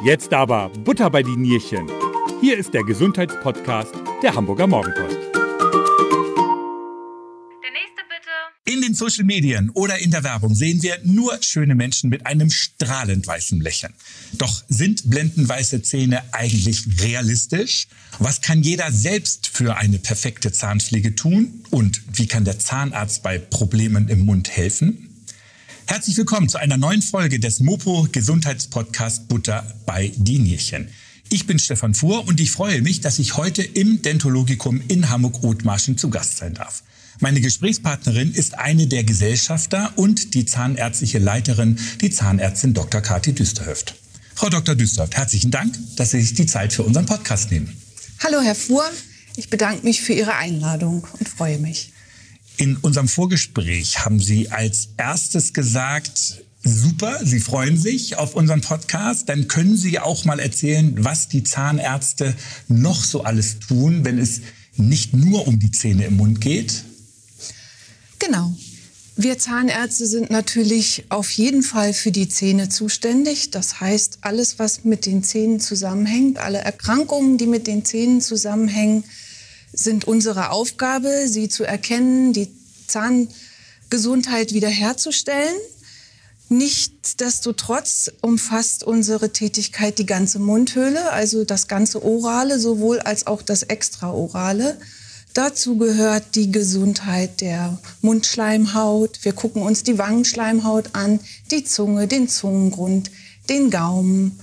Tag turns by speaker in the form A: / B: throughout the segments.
A: Jetzt aber Butter bei die Nierchen. Hier ist der Gesundheitspodcast der Hamburger Morgenpost.
B: Der nächste bitte.
C: In den Social Medien oder in der Werbung sehen wir nur schöne Menschen mit einem strahlend weißen Lächeln. Doch sind blendend weiße Zähne eigentlich realistisch? Was kann jeder selbst für eine perfekte Zahnpflege tun? Und wie kann der Zahnarzt bei Problemen im Mund helfen? Herzlich willkommen zu einer neuen Folge des Mopo Gesundheitspodcast Butter bei die Nierchen. Ich bin Stefan Fuhr und ich freue mich, dass ich heute im Dentologikum in Hamburg-Othmarschen zu Gast sein darf. Meine Gesprächspartnerin ist eine der Gesellschafter und die zahnärztliche Leiterin, die Zahnärztin Dr. Kathi Düsterhöft. Frau Dr. Düsterhöft, herzlichen Dank, dass Sie sich die Zeit für unseren Podcast nehmen.
D: Hallo Herr Fuhr, ich bedanke mich für Ihre Einladung und freue mich.
C: In unserem Vorgespräch haben Sie als erstes gesagt, super, Sie freuen sich auf unseren Podcast. Dann können Sie auch mal erzählen, was die Zahnärzte noch so alles tun, wenn es nicht nur um die Zähne im Mund geht.
D: Genau. Wir Zahnärzte sind natürlich auf jeden Fall für die Zähne zuständig. Das heißt, alles, was mit den Zähnen zusammenhängt, alle Erkrankungen, die mit den Zähnen zusammenhängen, sind unsere Aufgabe, sie zu erkennen, die Zahngesundheit wiederherzustellen. Nichtsdestotrotz umfasst unsere Tätigkeit die ganze Mundhöhle, also das ganze Orale, sowohl als auch das Extraorale. Dazu gehört die Gesundheit der Mundschleimhaut. Wir gucken uns die Wangenschleimhaut an, die Zunge, den Zungengrund, den Gaumen.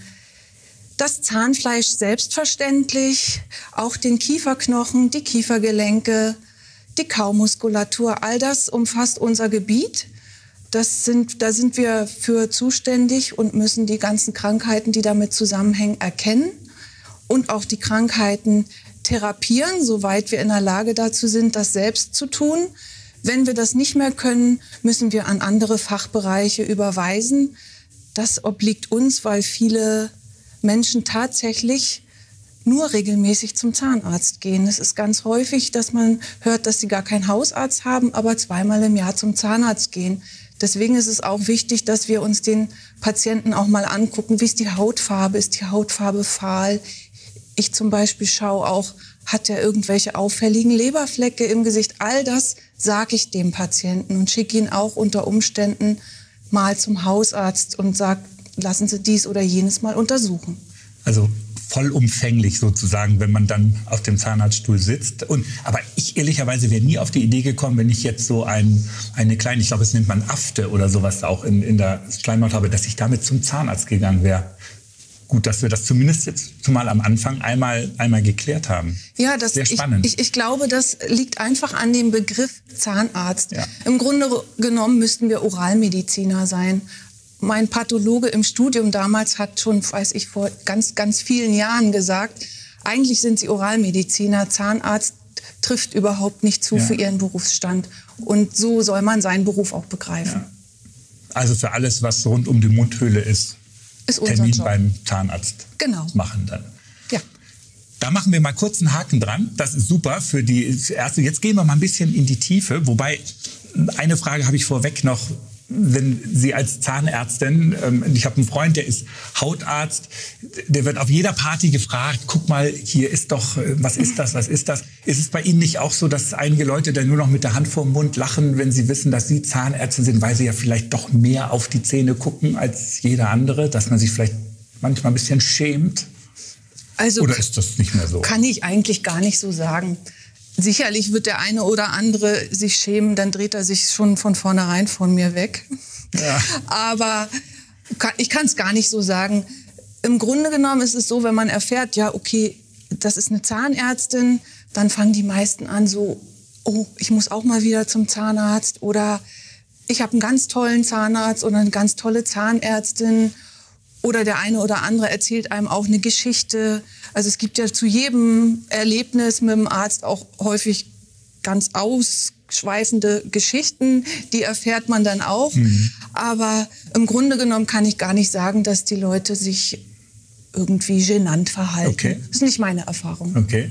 D: Das Zahnfleisch selbstverständlich, auch den Kieferknochen, die Kiefergelenke, die Kaumuskulatur, all das umfasst unser Gebiet. Da sind wir für zuständig und müssen die ganzen Krankheiten, die damit zusammenhängen, erkennen und auch die Krankheiten therapieren, soweit wir in der Lage dazu sind, das selbst zu tun. Wenn wir das nicht mehr können, müssen wir an andere Fachbereiche überweisen. Das obliegt uns, weil viele Menschen tatsächlich nur regelmäßig zum Zahnarzt gehen. Es ist ganz häufig, dass man hört, dass sie gar keinen Hausarzt haben, aber zweimal im Jahr zum Zahnarzt gehen. Deswegen ist es auch wichtig, dass wir uns den Patienten auch mal angucken, wie ist die Hautfarbe? Ist die Hautfarbe fahl? Ich zum Beispiel schaue auch, hat er irgendwelche auffälligen Leberflecke im Gesicht? All das sage ich dem Patienten und schicke ihn auch unter Umständen mal zum Hausarzt und sage, lassen Sie dies oder jenes mal untersuchen.
C: Also vollumfänglich sozusagen, wenn man dann auf dem Zahnarztstuhl sitzt. Aber ich ehrlicherweise wäre nie auf die Idee gekommen, wenn ich jetzt so eine kleine, ich glaube, es nennt man Afte oder sowas auch in der Schleimhaut habe, dass ich damit zum Zahnarzt gegangen wäre. Gut, dass wir das zumindest jetzt mal am Anfang einmal geklärt haben.
D: Ja, das
C: sehr spannend.
D: Ich glaube, das liegt einfach an dem Begriff Zahnarzt.
C: Ja.
D: Im Grunde genommen müssten wir Oralmediziner sein. Mein Pathologe im Studium damals hat schon, vor ganz, ganz vielen Jahren gesagt, eigentlich sind Sie Oralmediziner, Zahnarzt trifft überhaupt nicht zu für Ihren Berufsstand. Und so soll man seinen Beruf auch begreifen.
C: Ja. Also für alles, was rund um die Mundhöhle ist Termin
D: Job
C: beim Zahnarzt machen dann.
D: Ja.
C: Da machen wir mal kurz einen Haken dran. Das ist super für die erste. Jetzt gehen wir mal ein bisschen in die Tiefe. Wobei, eine Frage habe ich vorweg noch. Wenn Sie als Zahnärztin, ich habe einen Freund, der ist Hautarzt, der wird auf jeder Party gefragt, guck mal, hier ist doch, was ist das? Ist es bei Ihnen nicht auch so, dass einige Leute dann nur noch mit der Hand vorm Mund lachen, wenn sie wissen, dass Sie Zahnärztin sind, weil sie ja vielleicht doch mehr auf die Zähne gucken als jeder andere, dass man sich vielleicht manchmal ein bisschen schämt?
D: Also,
C: oder ist das nicht mehr so?
D: Kann ich eigentlich gar nicht so sagen. Sicherlich wird der eine oder andere sich schämen, dann dreht er sich schon von vornherein von mir weg. Ja. Aber ich kann es gar nicht so sagen. Im Grunde genommen ist es so, wenn man erfährt, ja, okay, das ist eine Zahnärztin, dann fangen die meisten an so, oh, ich muss auch mal wieder zum Zahnarzt oder ich habe einen ganz tollen Zahnarzt oder eine ganz tolle Zahnärztin. Oder der eine oder andere erzählt einem auch eine Geschichte. Also es gibt ja zu jedem Erlebnis mit dem Arzt auch häufig ganz ausschweifende Geschichten. Die erfährt man dann auch. Mhm. Aber im Grunde genommen kann ich gar nicht sagen, dass die Leute sich irgendwie genannt verhalten. Okay. Das ist nicht meine Erfahrung.
C: Okay.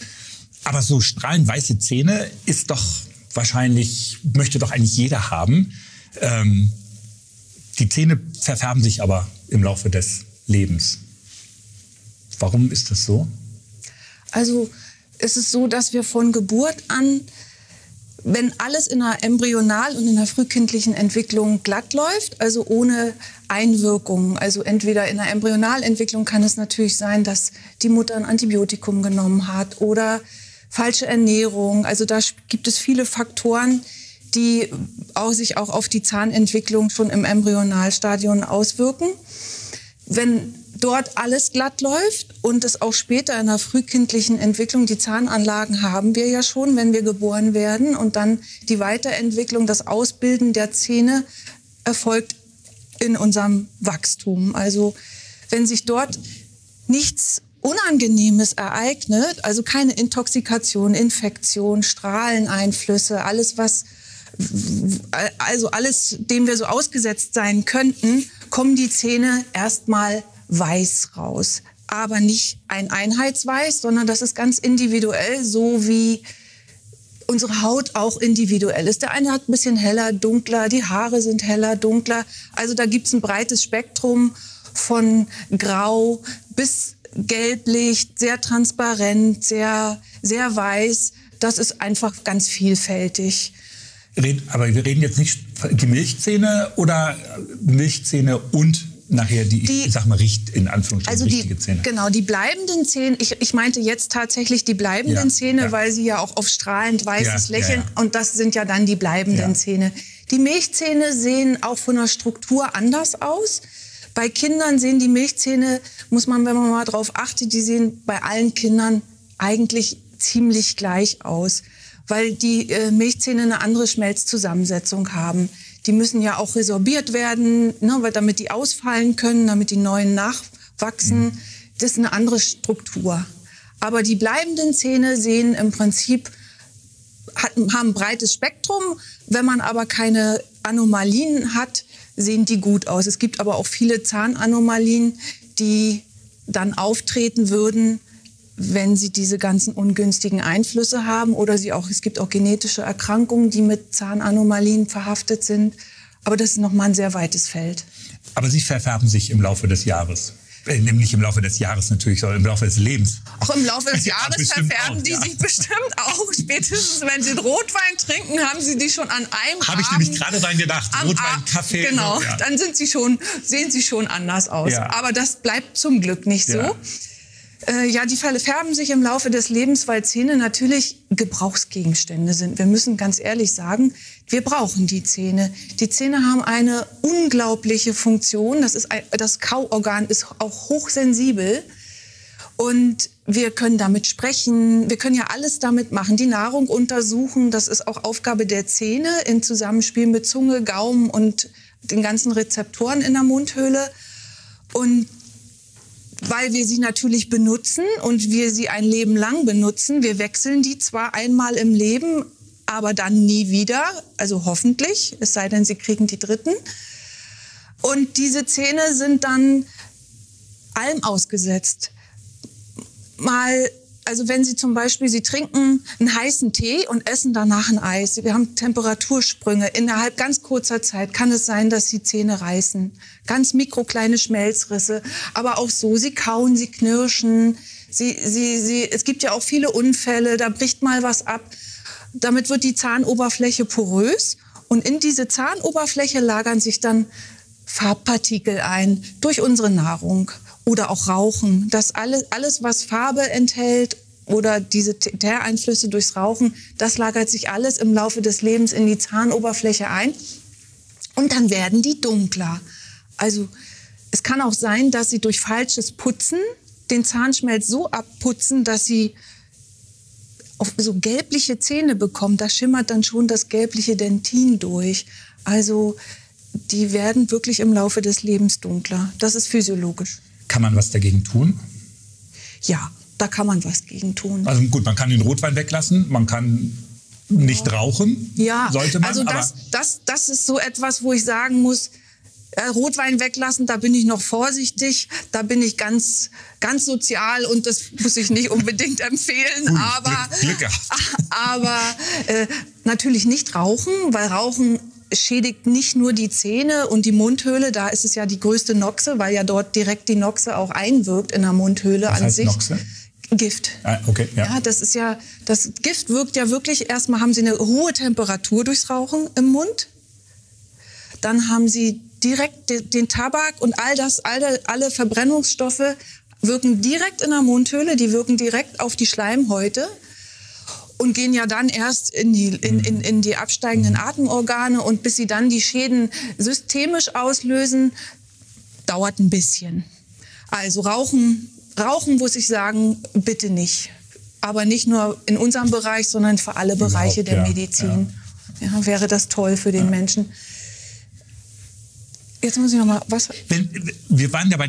C: Aber so strahlend weiße Zähne ist doch wahrscheinlich, möchte doch eigentlich jeder haben. Die Zähne verfärben sich aber im Laufe des Lebens. Warum ist das so?
D: Also es ist so, dass wir von Geburt an, wenn alles in der Embryonal- und in der frühkindlichen Entwicklung glatt läuft, also ohne Einwirkungen, also entweder in der Embryonalentwicklung kann es natürlich sein, dass die Mutter ein Antibiotikum genommen hat oder falsche Ernährung. Also da gibt es viele Faktoren, die sich auch auf die Zahnentwicklung schon im Embryonalstadium auswirken. Wenn dort alles glatt läuft und es auch später in der frühkindlichen Entwicklung, die Zahnanlagen haben wir ja schon, wenn wir geboren werden, und dann die Weiterentwicklung, das Ausbilden der Zähne erfolgt in unserem Wachstum. Also wenn sich dort nichts Unangenehmes ereignet, also keine Intoxikation, Infektion, Strahleneinflüsse, alles dem wir so ausgesetzt sein könnten, kommen die Zähne erstmal weiß raus. Aber nicht ein Einheitsweiß, sondern das ist ganz individuell, so wie unsere Haut auch individuell ist. Der eine hat ein bisschen heller, dunkler, die Haare sind heller, dunkler. Also da gibt es ein breites Spektrum von grau bis gelblich, sehr transparent, sehr, sehr weiß. Das ist einfach ganz vielfältig.
C: Aber wir reden jetzt nicht die Milchzähne oder Milchzähne und nachher die ich sag mal, in Anführungsstrichen richtige Zähne.
D: Genau, die bleibenden Zähne. Ich meinte jetzt tatsächlich die bleibenden Zähne, weil sie ja auch auf strahlend weißes Lächeln, und das sind ja dann die bleibenden Zähne. Die Milchzähne sehen auch von der Struktur anders aus. Bei Kindern sehen die Milchzähne, muss man, wenn man mal drauf achtet, die sehen bei allen Kindern eigentlich ziemlich gleich aus, weil die Milchzähne eine andere Schmelzzusammensetzung haben. Die müssen ja auch resorbiert werden, ne, weil damit die ausfallen können, damit die neuen nachwachsen. Das ist eine andere Struktur. Aber die bleibenden Zähne sehen im Prinzip, haben ein breites Spektrum. Wenn man aber keine Anomalien hat, sehen die gut aus. Es gibt aber auch viele Zahnanomalien, die dann auftreten würden, wenn sie diese ganzen ungünstigen Einflüsse haben, oder es gibt auch genetische Erkrankungen, die mit Zahnanomalien verhaftet sind. Aber das ist nochmal ein sehr weites Feld.
C: Aber sie verfärben sich im Laufe des Jahres. Nämlich im Laufe des Jahres natürlich, sondern im Laufe des Lebens.
D: Auch im Laufe des Jahres verfärben die sich bestimmt auch. Spätestens, wenn sie Rotwein trinken, haben sie die schon an einem Abend.
C: Habe ich nämlich gerade dran gedacht. Rotwein, Kaffee.
D: Genau, dann sehen sie schon anders aus. Ja. Aber das bleibt zum Glück nicht so. Die verfärben sich im Laufe des Lebens, weil Zähne natürlich Gebrauchsgegenstände sind. Wir müssen ganz ehrlich sagen, wir brauchen die Zähne. Die Zähne haben eine unglaubliche Funktion. Das Kauorgan ist auch hochsensibel. Und wir können damit sprechen. Wir können ja alles damit machen. Die Nahrung untersuchen. Das ist auch Aufgabe der Zähne im Zusammenspiel mit Zunge, Gaumen und den ganzen Rezeptoren in der Mundhöhle. Und weil wir sie natürlich benutzen und wir sie ein Leben lang benutzen. Wir wechseln die zwar einmal im Leben, aber dann nie wieder, also hoffentlich, es sei denn, sie kriegen die dritten. Und diese Zähne sind dann allem ausgesetzt. Also wenn Sie zum Beispiel, Sie trinken einen heißen Tee und essen danach ein Eis. Wir haben Temperatursprünge. Innerhalb ganz kurzer Zeit kann es sein, dass die Zähne reißen. Ganz mikrokleine Schmelzrisse. Aber auch so, Sie kauen, Sie knirschen. Es gibt ja auch viele Unfälle, da bricht mal was ab. Damit wird die Zahnoberfläche porös. Und in diese Zahnoberfläche lagern sich dann Farbpartikel ein durch unsere Nahrung. Oder auch Rauchen. Das alles, was Farbe enthält oder diese Teereinflüsse durchs Rauchen, das lagert sich alles im Laufe des Lebens in die Zahnoberfläche ein. Und dann werden die dunkler. Also es kann auch sein, dass sie durch falsches Putzen den Zahnschmelz so abputzen, dass sie auf so gelbliche Zähne bekommen. Da schimmert dann schon das gelbliche Dentin durch. Also die werden wirklich im Laufe des Lebens dunkler. Das ist physiologisch.
C: Kann man was dagegen tun?
D: Ja, da kann man was gegen tun.
C: Also gut, man kann den Rotwein weglassen, man kann nicht rauchen, sollte man.
D: Also das ist so etwas, wo ich sagen muss, Rotwein weglassen, da bin ich noch vorsichtig, da bin ich ganz, ganz sozial und das muss ich nicht unbedingt empfehlen.
C: Glück gehabt.
D: Aber natürlich nicht rauchen, weil Rauchen schädigt nicht nur die Zähne und die Mundhöhle, da ist es ja die größte Noxe, weil ja dort direkt die Noxe auch einwirkt in der Mundhöhle
C: Was
D: an
C: heißt
D: sich.
C: Noxe?
D: Gift.
C: Ah, okay, ja.
D: Ja, das Gift wirkt ja wirklich, erstmal haben Sie eine hohe Temperatur durchs Rauchen im Mund, dann haben Sie direkt den Tabak und alle Verbrennungsstoffe wirken direkt in der Mundhöhle, die wirken direkt auf die Schleimhäute und gehen ja dann erst in die absteigenden Atemorgane, und bis sie dann die Schäden systemisch auslösen, dauert ein bisschen. Also Rauchen muss ich sagen, bitte nicht. Aber nicht nur in unserem Bereich, sondern für alle Bereiche der Medizin. Ja, wäre das toll für den Menschen. Jetzt muss ich noch mal was.
C: Wir waren ja bei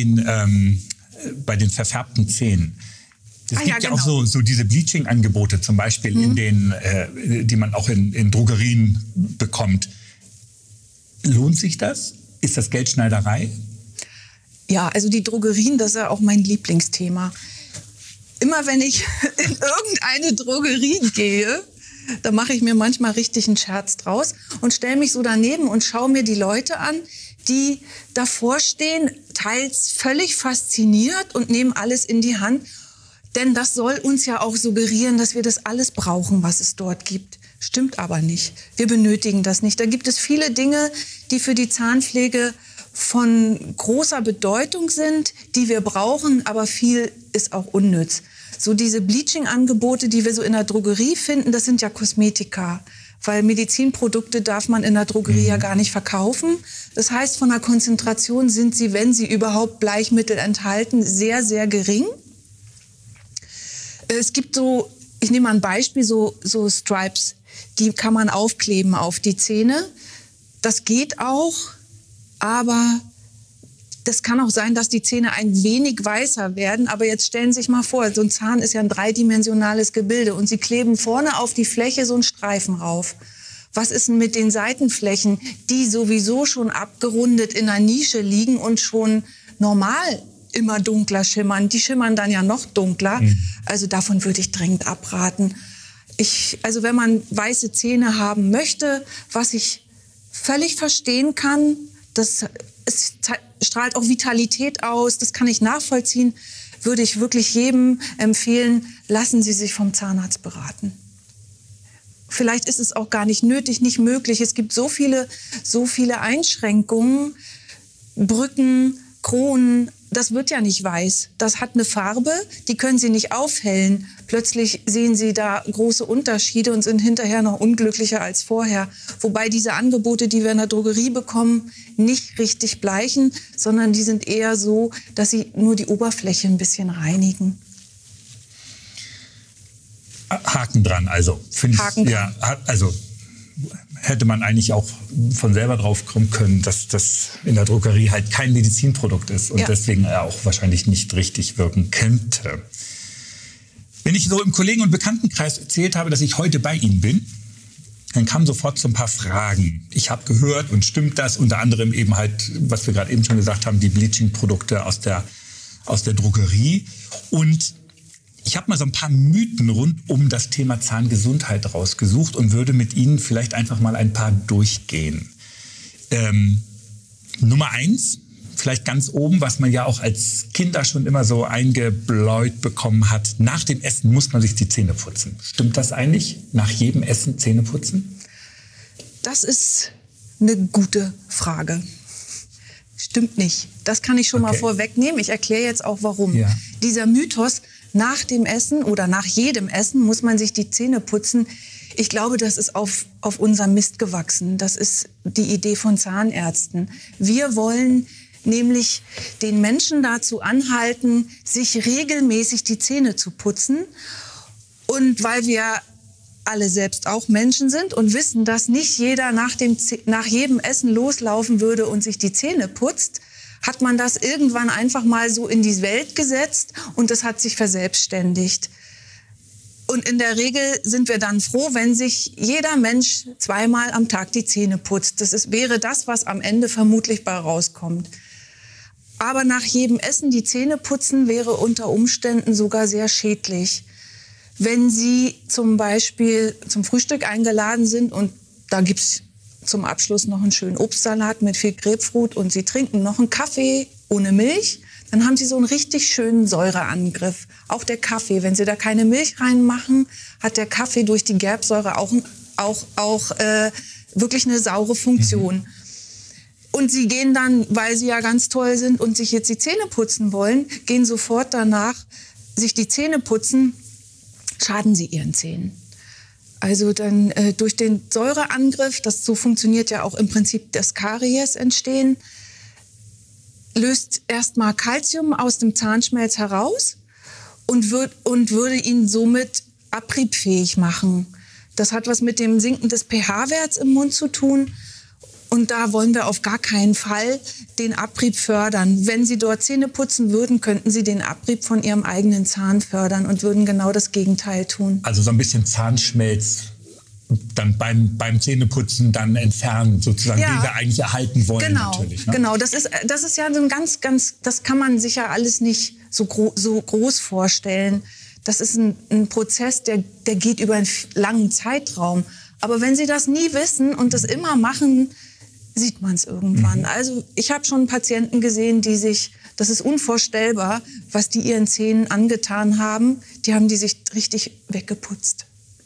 C: den verfärbten Zähnen. Es gibt ja auch so diese Bleaching-Angebote zum Beispiel, die man auch in Drogerien bekommt. Lohnt sich das? Ist das Geldschneiderei?
D: Ja, also die Drogerien, das ist ja auch mein Lieblingsthema. Immer wenn ich in irgendeine Drogerie gehe, da mache ich mir manchmal richtig einen Scherz draus und stelle mich so daneben und schaue mir die Leute an, die davor stehen, teils völlig fasziniert und nehmen alles in die Hand. Denn das soll uns ja auch suggerieren, dass wir das alles brauchen, was es dort gibt. Stimmt aber nicht. Wir benötigen das nicht. Da gibt es viele Dinge, die für die Zahnpflege von großer Bedeutung sind, die wir brauchen, aber viel ist auch unnütz. So diese Bleaching-Angebote, die wir so in der Drogerie finden, das sind ja Kosmetika. Weil Medizinprodukte darf man in der Drogerie ja gar nicht verkaufen. Das heißt, von der Konzentration sind sie, wenn sie überhaupt Bleichmittel enthalten, sehr, sehr gering. Es gibt so, ich nehme mal ein Beispiel, so Stripes, die kann man aufkleben auf die Zähne. Das geht auch, aber das kann auch sein, dass die Zähne ein wenig weißer werden. Aber jetzt stellen Sie sich mal vor, so ein Zahn ist ja ein dreidimensionales Gebilde und Sie kleben vorne auf die Fläche so einen Streifen rauf. Was ist denn mit den Seitenflächen, die sowieso schon abgerundet in einer Nische liegen und schon normal immer dunkler schimmern? Die schimmern dann ja noch dunkler. Also davon würde ich dringend abraten. Also wenn man weiße Zähne haben möchte, was ich völlig verstehen kann, es strahlt auch Vitalität aus, das kann ich nachvollziehen, würde ich wirklich jedem empfehlen, lassen Sie sich vom Zahnarzt beraten. Vielleicht ist es auch gar nicht nötig, nicht möglich. Es gibt so viele Einschränkungen, Brücken, Kronen, das wird ja nicht weiß. Das hat eine Farbe, die können Sie nicht aufhellen. Plötzlich sehen Sie da große Unterschiede und sind hinterher noch unglücklicher als vorher. Wobei diese Angebote, die wir in der Drogerie bekommen, nicht richtig bleichen, sondern die sind eher so, dass sie nur die Oberfläche ein bisschen reinigen.
C: Haken dran, also.
D: Haken dran.
C: Ja, also hätte man eigentlich auch von selber drauf kommen können, dass das in der Drogerie halt kein Medizinprodukt ist und deswegen auch wahrscheinlich nicht richtig wirken könnte. Wenn ich so im Kollegen- und Bekanntenkreis erzählt habe, dass ich heute bei Ihnen bin, dann kamen sofort so ein paar Fragen. Ich habe gehört, und stimmt das? Unter anderem eben halt, was wir gerade eben schon gesagt haben, die Bleaching-Produkte aus der Drogerie. Und ich habe mal so ein paar Mythen rund um das Thema Zahngesundheit rausgesucht und würde mit Ihnen vielleicht einfach mal ein paar durchgehen. Nummer 1, vielleicht ganz oben, was man ja auch als Kinder schon immer so eingebläut bekommen hat. Nach dem Essen muss man sich die Zähne putzen. Stimmt das eigentlich? Nach jedem Essen Zähne putzen?
D: Das ist eine gute Frage. Stimmt nicht. Das kann ich schon mal vorwegnehmen. Ich erkläre jetzt auch, warum. Ja. Dieser Mythos, nach dem Essen oder nach jedem Essen muss man sich die Zähne putzen. Ich glaube, das ist auf unserem Mist gewachsen. Das ist die Idee von Zahnärzten. Wir wollen nämlich den Menschen dazu anhalten, sich regelmäßig die Zähne zu putzen. Und weil wir alle selbst auch Menschen sind und wissen, dass nicht jeder nach jedem Essen loslaufen würde und sich die Zähne putzt, hat man das irgendwann einfach mal so in die Welt gesetzt und das hat sich verselbstständigt. Und in der Regel sind wir dann froh, wenn sich jeder Mensch 2-mal am Tag die Zähne putzt. Wäre das, was am Ende vermutlich bei rauskommt. Aber nach jedem Essen die Zähne putzen wäre unter Umständen sogar sehr schädlich. Wenn Sie zum Beispiel zum Frühstück eingeladen sind und da gibt's zum Abschluss noch einen schönen Obstsalat mit viel Grapefruit und Sie trinken noch einen Kaffee ohne Milch, dann haben Sie so einen richtig schönen Säureangriff. Auch der Kaffee, wenn Sie da keine Milch reinmachen, hat der Kaffee durch die Gerbsäure auch wirklich eine saure Funktion. Und Sie gehen dann, weil Sie ja ganz toll sind und sich jetzt die Zähne putzen wollen, gehen sofort danach sich die Zähne putzen, schaden Sie Ihren Zähnen. Also dann durch den Säureangriff, das so funktioniert ja auch im Prinzip das Karies entstehen, löst erstmal Kalzium aus dem Zahnschmelz heraus und würde ihn somit abriebfähig machen. Das hat was mit dem Sinken des pH-Werts im Mund zu tun. Und da wollen wir auf gar keinen Fall den Abrieb fördern. Wenn Sie dort Zähne putzen würden, könnten Sie den Abrieb von Ihrem eigenen Zahn fördern und würden genau das Gegenteil tun.
C: Also so ein bisschen Zahnschmelz dann beim Zähneputzen dann entfernen, sozusagen, den wir eigentlich erhalten wollen.
D: Genau,
C: natürlich. Ne?
D: Genau. Das ist ja so ein ganz, das kann man sich ja alles nicht so groß vorstellen. Das ist ein Prozess, der geht über einen langen Zeitraum. Aber wenn Sie das nie wissen und das immer machen, sieht man es irgendwann. Also ich habe schon Patienten gesehen, das ist unvorstellbar, was die ihren Zähnen angetan haben. Die haben die sich richtig weggeputzt.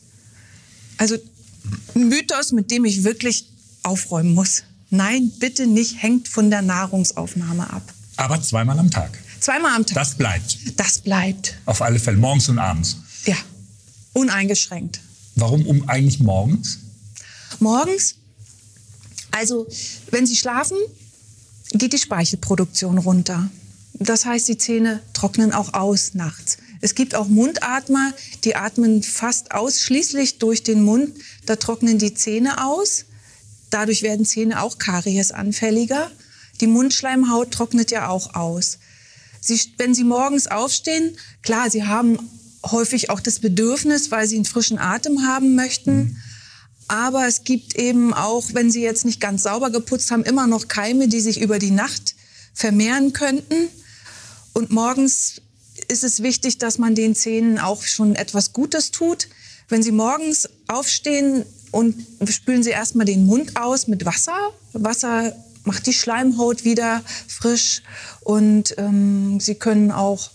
D: Also ein Mythos, mit dem ich wirklich aufräumen muss. Nein, bitte nicht, hängt von der Nahrungsaufnahme ab.
C: Aber 2-mal am Tag.
D: 2-mal am Tag.
C: Das bleibt.
D: Das bleibt.
C: Auf alle Fälle, morgens und abends.
D: Ja, uneingeschränkt.
C: Warum eigentlich morgens?
D: Morgens, also wenn Sie schlafen, geht die Speichelproduktion runter. Das heißt, die Zähne trocknen auch aus nachts. Es gibt auch Mundatmer, die atmen fast ausschließlich durch den Mund. Da trocknen die Zähne aus. Dadurch werden Zähne auch kariesanfälliger. Die Mundschleimhaut trocknet ja auch aus. Wenn Sie morgens aufstehen, klar, Sie haben häufig auch das Bedürfnis, weil Sie einen frischen Atem haben möchten. Aber es gibt eben auch, wenn Sie jetzt nicht ganz sauber geputzt haben, immer noch Keime, die sich über die Nacht vermehren könnten. Und morgens ist es wichtig, dass man den Zähnen auch schon etwas Gutes tut. Wenn Sie morgens aufstehen und spülen Sie erstmal den Mund aus mit Wasser. Wasser macht die Schleimhaut wieder frisch und Sie können auch,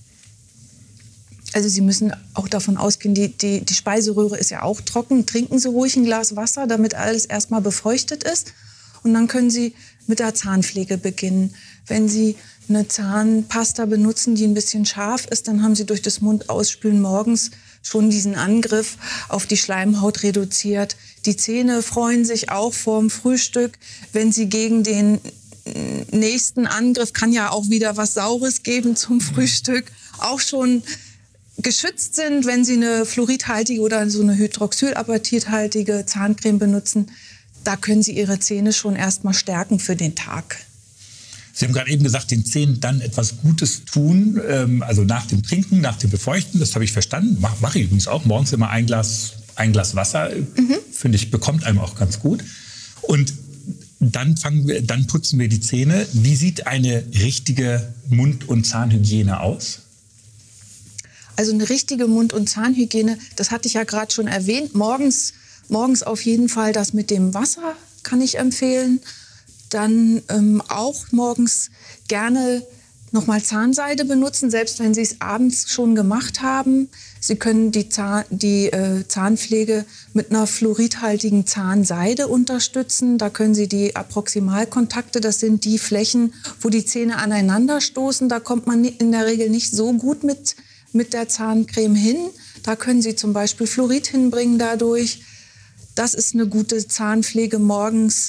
D: also Sie müssen auch davon ausgehen, die Speiseröhre ist ja auch trocken. Trinken Sie ruhig ein Glas Wasser, damit alles erstmal befeuchtet ist. Und dann können Sie mit der Zahnpflege beginnen. Wenn Sie eine Zahnpasta benutzen, die ein bisschen scharf ist, dann haben Sie durch das Mundausspülen morgens schon diesen Angriff auf die Schleimhaut reduziert. Die Zähne freuen sich auch vorm Frühstück, wenn Sie gegen den nächsten Angriff, kann ja auch wieder was Saures geben zum Frühstück, auch schon geschützt sind, wenn Sie eine fluoridhaltige oder so eine hydroxylapatithaltige Zahncreme benutzen. Da können Sie Ihre Zähne schon erstmal stärken für den Tag.
C: Sie haben gerade eben gesagt, den Zähnen dann etwas Gutes tun, also nach dem Trinken, nach dem Befeuchten, das habe ich verstanden. Mache ich übrigens auch, morgens immer ein Glas Wasser, finde ich, bekommt einem auch ganz gut. Und dann putzen wir die Zähne. Wie sieht eine richtige Mund- und Zahnhygiene aus?
D: Also eine richtige Mund- und Zahnhygiene, das hatte ich ja gerade schon erwähnt. Morgens auf jeden Fall das mit dem Wasser kann ich empfehlen. Dann auch morgens gerne nochmal Zahnseide benutzen, selbst wenn Sie es abends schon gemacht haben. Sie können die Zahnpflege mit einer fluoridhaltigen Zahnseide unterstützen. Da können Sie die Approximalkontakte, das sind die Flächen, wo die Zähne aneinander stoßen. Da kommt man in der Regel nicht so gut mit der Zahncreme hin. Da können Sie zum Beispiel Fluorid hinbringen dadurch. Das ist eine gute Zahnpflege morgens.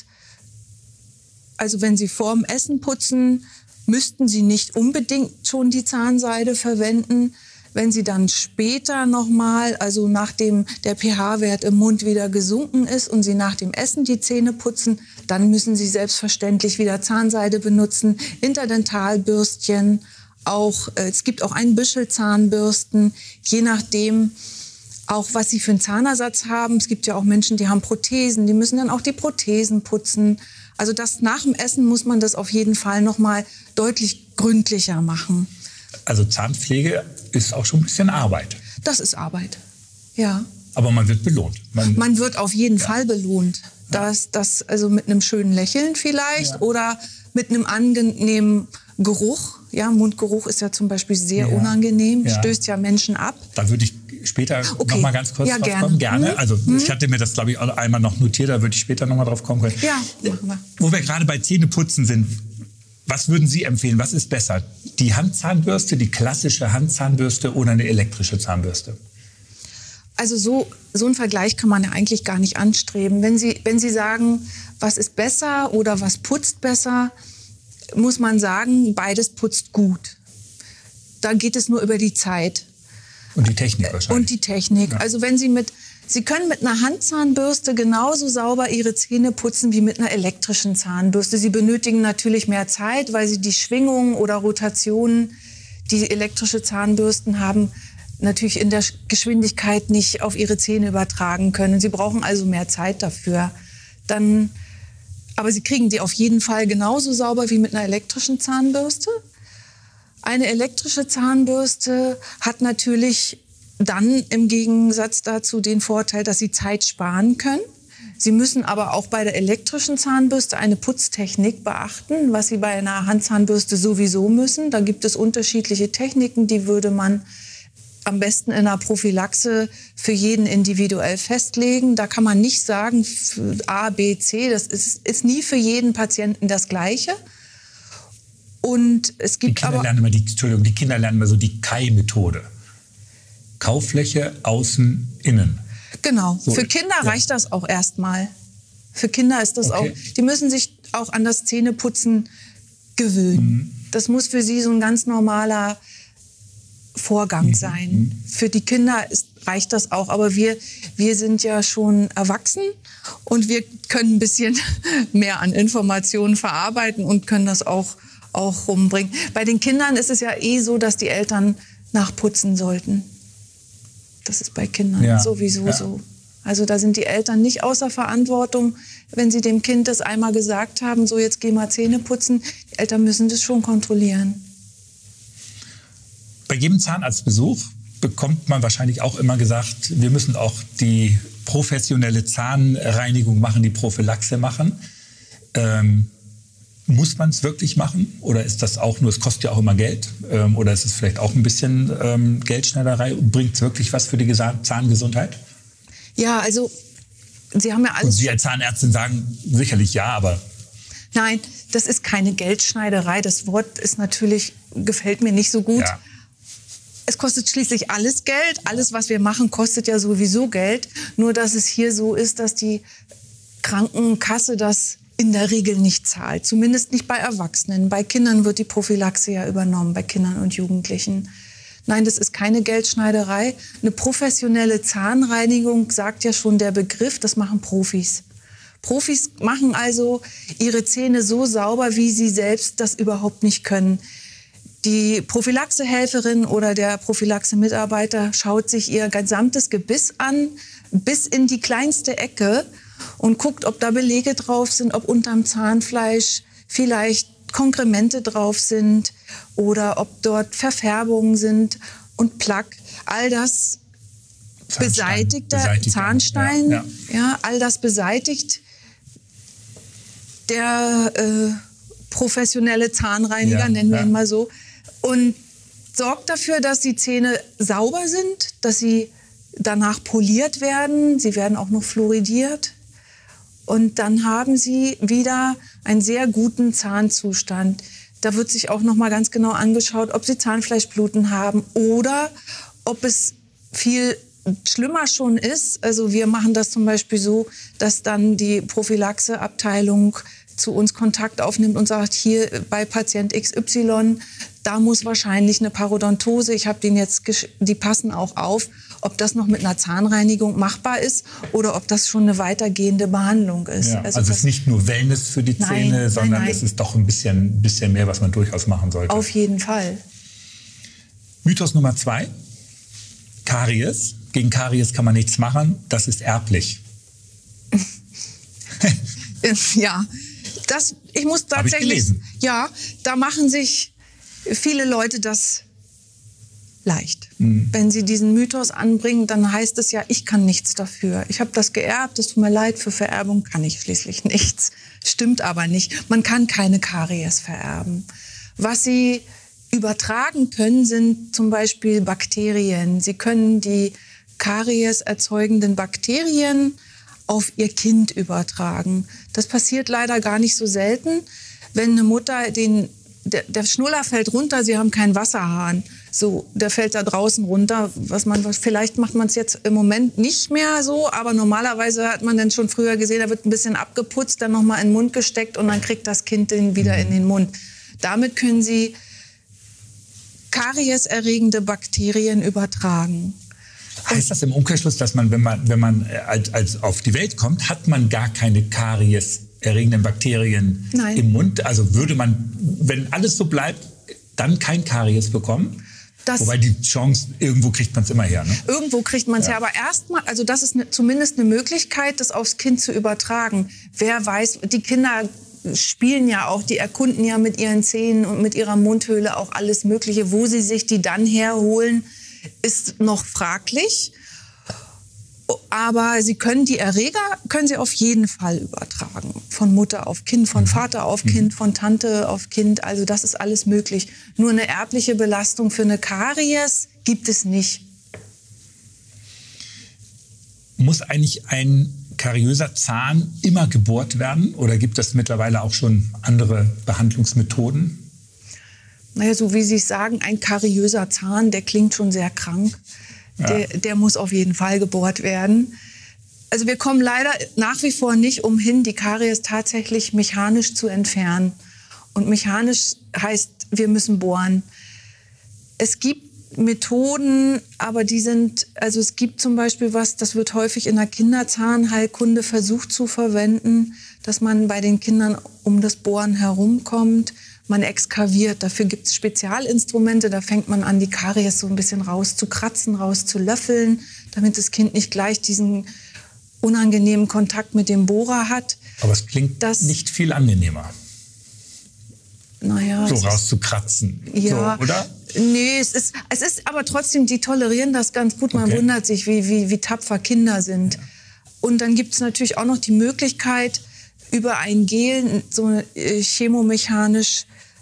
D: Also wenn Sie vorm Essen putzen, müssten Sie nicht unbedingt schon die Zahnseide verwenden. Wenn Sie dann später nochmal, also nachdem der pH-Wert im Mund wieder gesunken ist und Sie nach dem Essen die Zähne putzen, dann müssen Sie selbstverständlich wieder Zahnseide benutzen, Interdentalbürstchen. Es gibt auch Einbüschelzahnbürsten, je nachdem auch, was Sie für einen Zahnersatz haben. Es gibt ja auch Menschen, die haben Prothesen, die müssen dann auch die Prothesen putzen. Also nach dem Essen muss man das auf jeden Fall noch mal deutlich gründlicher machen.
C: Also Zahnpflege ist auch schon ein bisschen Arbeit.
D: Das ist Arbeit, ja.
C: Aber man wird belohnt.
D: Man wird auf jeden Fall belohnt, Das also mit einem schönen Lächeln vielleicht oder mit einem angenehmen Geruch. Ja, Mundgeruch ist ja zum Beispiel sehr unangenehm, stößt ja Menschen ab.
C: Da würde ich später noch mal ganz kurz drauf kommen. Gerne. Also ich hatte mir das, glaube ich, auch einmal noch notiert, da würde ich später noch mal drauf kommen können.
D: Ja, machen wir.
C: Wo wir gerade bei Zähneputzen sind, was würden Sie empfehlen? Was ist besser? Die Handzahnbürste, die klassische Handzahnbürste oder eine elektrische Zahnbürste?
D: Also so einen Vergleich kann man ja eigentlich gar nicht anstreben. Wenn Sie sagen, was ist besser oder was putzt besser, muss man sagen, beides putzt gut. Da geht es nur über die Zeit.
C: Und die Technik wahrscheinlich.
D: Und die Technik. Ja. Also Sie können mit einer Handzahnbürste genauso sauber Ihre Zähne putzen wie mit einer elektrischen Zahnbürste. Sie benötigen natürlich mehr Zeit, weil Sie die Schwingungen oder Rotationen, die elektrische Zahnbürsten haben, natürlich in der Geschwindigkeit nicht auf Ihre Zähne übertragen können. Sie brauchen also mehr Zeit dafür. Aber Sie kriegen die auf jeden Fall genauso sauber wie mit einer elektrischen Zahnbürste. Eine elektrische Zahnbürste hat natürlich dann im Gegensatz dazu den Vorteil, dass Sie Zeit sparen können. Sie müssen aber auch bei der elektrischen Zahnbürste eine Putztechnik beachten, was Sie bei einer Handzahnbürste sowieso müssen. Da gibt es unterschiedliche Techniken, die würde man am besten in einer Prophylaxe für jeden individuell festlegen. Da kann man nicht sagen, A, B, C, das ist nie für jeden Patienten das Gleiche. Und es gibt
C: die Kinder lernen immer so die Kai-Methode. Kaufläche, außen, innen.
D: Genau, so, für Kinder reicht das auch erstmal. Für Kinder ist das auch, die müssen sich auch an das Zähneputzen gewöhnen. Das muss für sie so ein ganz normaler Vorgang sein. Für die Kinder reicht das auch, aber wir sind ja schon erwachsen und wir können ein bisschen mehr an Informationen verarbeiten und können das auch rumbringen. Bei den Kindern ist es ja so, dass die Eltern nachputzen sollten. Das ist bei Kindern sowieso so. Also da sind die Eltern nicht außer Verantwortung, wenn sie dem Kind das einmal gesagt haben, so jetzt geh mal Zähne putzen. Die Eltern müssen das schon kontrollieren.
C: Bei jedem Zahnarztbesuch bekommt man wahrscheinlich auch immer gesagt, wir müssen auch die professionelle Zahnreinigung machen, die Prophylaxe machen. Muss man es wirklich machen? Oder ist das auch nur, es kostet ja auch immer Geld? Oder ist es vielleicht auch ein bisschen Geldschneiderei? Bringt es wirklich was für die Zahngesundheit?
D: Ja, also Sie haben ja alles...
C: Und Sie als Zahnärztin sagen sicherlich ja, aber...
D: Nein, das ist keine Geldschneiderei. Das Wort ist natürlich, gefällt mir nicht so gut. Ja. Es kostet schließlich alles Geld. Alles, was wir machen, kostet ja sowieso Geld. Nur, dass es hier so ist, dass die Krankenkasse das in der Regel nicht zahlt. Zumindest nicht bei Erwachsenen. Bei Kindern wird die Prophylaxe ja übernommen, bei Kindern und Jugendlichen. Nein, das ist keine Geldschneiderei. Eine professionelle Zahnreinigung, sagt ja schon der Begriff, das machen Profis. Profis machen also ihre Zähne so sauber, wie sie selbst das überhaupt nicht können. Die Prophylaxehelferin oder der Prophylaxe-Mitarbeiter schaut sich ihr gesamtes Gebiss an, bis in die kleinste Ecke und guckt, ob da Belege drauf sind, ob unterm Zahnfleisch vielleicht Konkremente drauf sind oder ob dort Verfärbungen sind und Plaque. All das beseitigt der Zahnstein, all das beseitigt der professionelle Zahnreiniger, nennen wir ihn mal so, und sorgt dafür, dass die Zähne sauber sind, dass sie danach poliert werden. Sie werden auch noch fluoridiert. Und dann haben Sie wieder einen sehr guten Zahnzustand. Da wird sich auch noch mal ganz genau angeschaut, ob Sie Zahnfleischbluten haben oder ob es viel schlimmer schon ist. Also wir machen das zum Beispiel so, dass dann die Prophylaxeabteilung zu uns Kontakt aufnimmt und sagt, hier bei Patient XY, da muss wahrscheinlich eine Parodontose, ich habe den jetzt, die passen auch auf, ob das noch mit einer Zahnreinigung machbar ist oder ob das schon eine weitergehende Behandlung ist.
C: Ja, also es ist nicht nur Wellness für die Zähne, sondern es ist doch ein bisschen mehr, was man durchaus machen sollte.
D: Auf jeden Fall.
C: Mythos Nummer 2, Karies. Gegen Karies kann man nichts machen, das ist erblich.
D: Ja, ich muss tatsächlich,
C: gelesen.
D: Ja, da machen sich viele Leute das leicht. Wenn Sie diesen Mythos anbringen, dann heißt es ja, ich kann nichts dafür. Ich habe das geerbt, es tut mir leid, für Vererbung kann ich schließlich nichts. Stimmt aber nicht. Man kann keine Karies vererben. Was Sie übertragen können, sind zum Beispiel Bakterien. Sie können die Karies erzeugenden Bakterien auf Ihr Kind übertragen. Das passiert leider gar nicht so selten. Wenn eine Mutter der Schnuller fällt runter, Sie haben keinen Wasserhahn. So, der fällt da draußen runter. Vielleicht macht man es jetzt im Moment nicht mehr so, aber normalerweise hat man dann schon früher gesehen, da wird ein bisschen abgeputzt, dann nochmal in den Mund gesteckt und dann kriegt das Kind den wieder in den Mund. Damit können Sie karieserregende Bakterien übertragen.
C: Heißt das im Umkehrschluss, dass man, wenn man als auf die Welt kommt, hat man gar keine karieserregenden Bakterien im Mund? Also würde man, wenn alles so bleibt, dann kein Karies bekommen? Wobei die Chance, irgendwo kriegt man es immer her. Ne?
D: Irgendwo kriegt man es her, aber erstmal, also das ist zumindest eine Möglichkeit, das aufs Kind zu übertragen. Wer weiß, die Kinder spielen ja auch, die erkunden ja mit ihren Zähnen und mit ihrer Mundhöhle auch alles Mögliche. Wo sie sich die dann herholen, ist noch fraglich. Aber sie können die Erreger auf jeden Fall übertragen. Von Mutter auf Kind, von Vater auf Kind, von Tante auf Kind. Also das ist alles möglich. Nur eine erbliche Belastung für eine Karies gibt es nicht.
C: Muss eigentlich ein kariöser Zahn immer gebohrt werden? Oder gibt es mittlerweile auch schon andere Behandlungsmethoden?
D: Naja, so wie Sie es sagen, ein kariöser Zahn, der klingt schon sehr krank. Ja. Der muss auf jeden Fall gebohrt werden. Also wir kommen leider nach wie vor nicht umhin, die Karies tatsächlich mechanisch zu entfernen. Und mechanisch heißt, wir müssen bohren. Es gibt Methoden, aber es gibt zum Beispiel das wird häufig in der Kinderzahnheilkunde versucht zu verwenden, dass man bei den Kindern um das Bohren herumkommt. Man exkaviert, dafür gibt es Spezialinstrumente, da fängt man an, die Karies so ein bisschen rauszukratzen, rauszulöffeln, damit das Kind nicht gleich diesen unangenehmen Kontakt mit dem Bohrer hat.
C: Aber es klingt nicht viel angenehmer.
D: Naja,
C: so rauszukratzen,
D: ja,
C: so, oder?
D: Nee, es ist aber trotzdem, die tolerieren das ganz gut. Man wundert sich, wie tapfer Kinder sind. Ja. Und dann gibt es natürlich auch noch die Möglichkeit, über ein Gel so chemomechanisch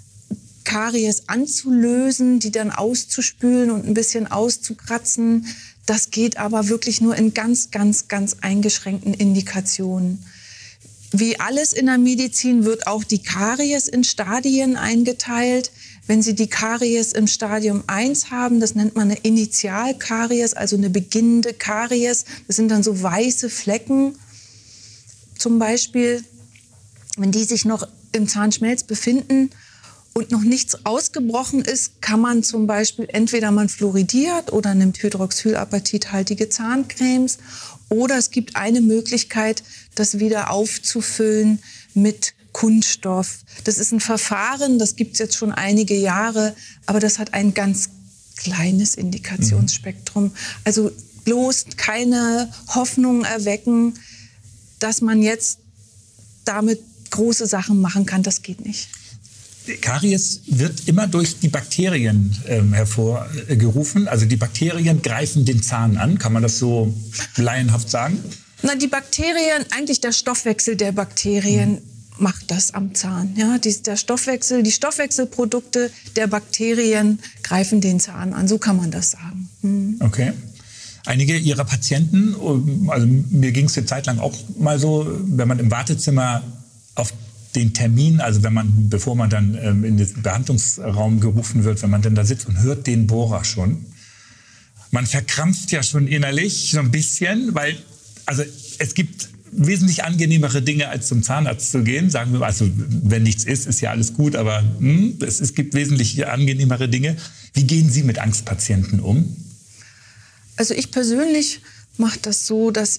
D: Karies anzulösen, die dann auszuspülen und ein bisschen auszukratzen. Das geht aber wirklich nur in ganz, ganz, ganz eingeschränkten Indikationen. Wie alles in der Medizin wird auch die Karies in Stadien eingeteilt. Wenn Sie die Karies im Stadium 1 haben, das nennt man eine Initialkaries, also eine beginnende Karies. Das sind dann so weiße Flecken. Zum Beispiel, wenn die sich noch im Zahnschmelz befinden und noch nichts ausgebrochen ist, kann man zum Beispiel entweder man fluoridiert oder nimmt hydroxylapatithaltige Zahncremes, oder es gibt eine Möglichkeit, das wieder aufzufüllen mit Kunststoff. Das ist ein Verfahren, das gibt es jetzt schon einige Jahre, aber das hat ein ganz kleines Indikationsspektrum. Also bloß keine Hoffnung erwecken, dass man jetzt damit große Sachen machen kann. Das geht nicht.
C: Karies wird immer durch die Bakterien hervorgerufen. Also die Bakterien greifen den Zahn an. Kann man das so laienhaft sagen?
D: Na, die Bakterien, eigentlich der Stoffwechsel der Bakterien macht das am Zahn. Ja, die Stoffwechselprodukte der Bakterien greifen den Zahn an. So kann man das sagen.
C: Okay. Einige Ihrer Patienten, also mir ging es eine Zeit lang auch mal so, wenn man im Wartezimmer auf den Termin, also bevor man dann in den Behandlungsraum gerufen wird, wenn man dann da sitzt und hört den Bohrer schon, man verkrampft ja schon innerlich so ein bisschen, weil also es gibt wesentlich angenehmere Dinge, als zum Zahnarzt zu gehen. Sagen wir mal, also wenn nichts ist ja alles gut, aber es gibt wesentlich angenehmere Dinge. Wie gehen Sie mit Angstpatienten um?
D: Also ich persönlich mache das so, dass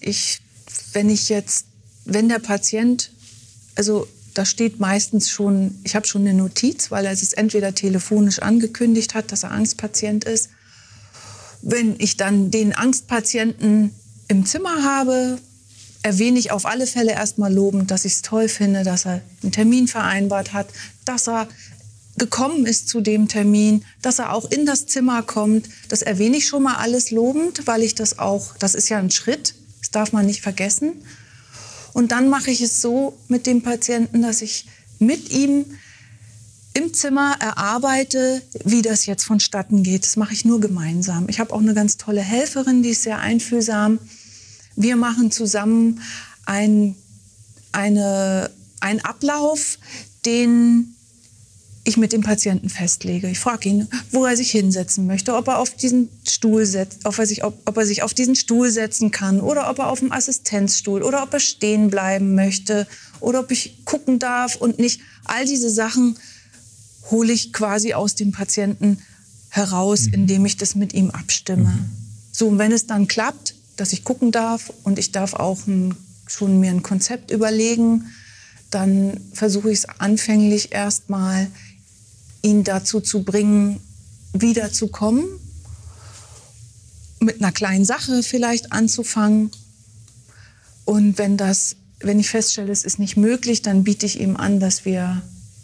D: wenn der Patient, also da steht meistens schon, ich habe schon eine Notiz, weil er es entweder telefonisch angekündigt hat, dass er Angstpatient ist. Wenn ich dann den Angstpatienten im Zimmer habe, erwähne ich auf alle Fälle erstmal lobend, dass ich es toll finde, dass er einen Termin vereinbart hat, dass er gekommen ist zu dem Termin, dass er auch in das Zimmer kommt. Das erwähne ich schon mal alles lobend, weil ich das ist ja ein Schritt, das darf man nicht vergessen. Und dann mache ich es so mit dem Patienten, dass ich mit ihm im Zimmer erarbeite, wie das jetzt vonstatten geht. Das mache ich nur gemeinsam. Ich habe auch eine ganz tolle Helferin, die ist sehr einfühlsam. Wir machen zusammen einen Ablauf, den ich mit dem Patienten festlege. Ich frage ihn, wo er sich hinsetzen möchte, ob er auf diesen Stuhl ob er sich auf diesen Stuhl setzen kann oder ob er auf dem Assistenzstuhl oder ob er stehen bleiben möchte oder ob ich gucken darf und nicht. All diese Sachen hole ich quasi aus dem Patienten heraus, indem ich das mit ihm abstimme. So, und wenn es dann klappt, dass ich gucken darf und ich darf auch schon mir ein Konzept überlegen, dann versuche ich es anfänglich erstmal, ihn dazu zu bringen, wiederzukommen, mit einer kleinen Sache vielleicht anzufangen. Und wenn ich feststelle, es ist nicht möglich, dann biete ich ihm an, dass wir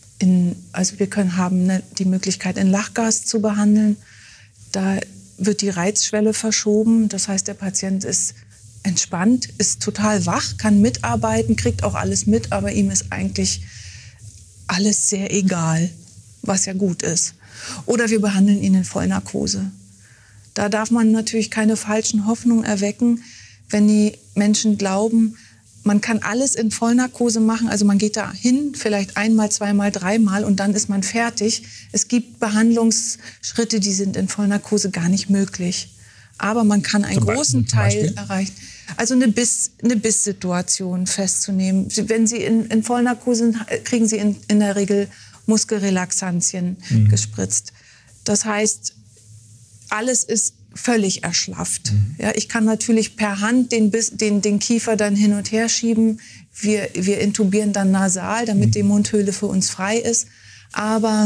D: haben die Möglichkeit, in Lachgas zu behandeln. Da wird die Reizschwelle verschoben. Das heißt, der Patient ist entspannt, ist total wach, kann mitarbeiten, kriegt auch alles mit, aber ihm ist eigentlich alles sehr egal, was ja gut ist. Oder wir behandeln ihn in Vollnarkose. Da darf man natürlich keine falschen Hoffnungen erwecken, wenn die Menschen glauben, man kann alles in Vollnarkose machen. Also man geht da hin, vielleicht einmal, zweimal, dreimal und dann ist man fertig. Es gibt Behandlungsschritte, die sind in Vollnarkose gar nicht möglich. Aber man kann einen großen Teil erreichen. Also eine Bisssituation festzunehmen. Wenn Sie in Vollnarkose sind, kriegen Sie in der Regel Muskelrelaxantien gespritzt. Das heißt, alles ist völlig erschlafft. Ja, ich kann natürlich per Hand den Kiefer dann hin und her schieben. Wir intubieren dann nasal, damit die Mundhöhle für uns frei ist. Aber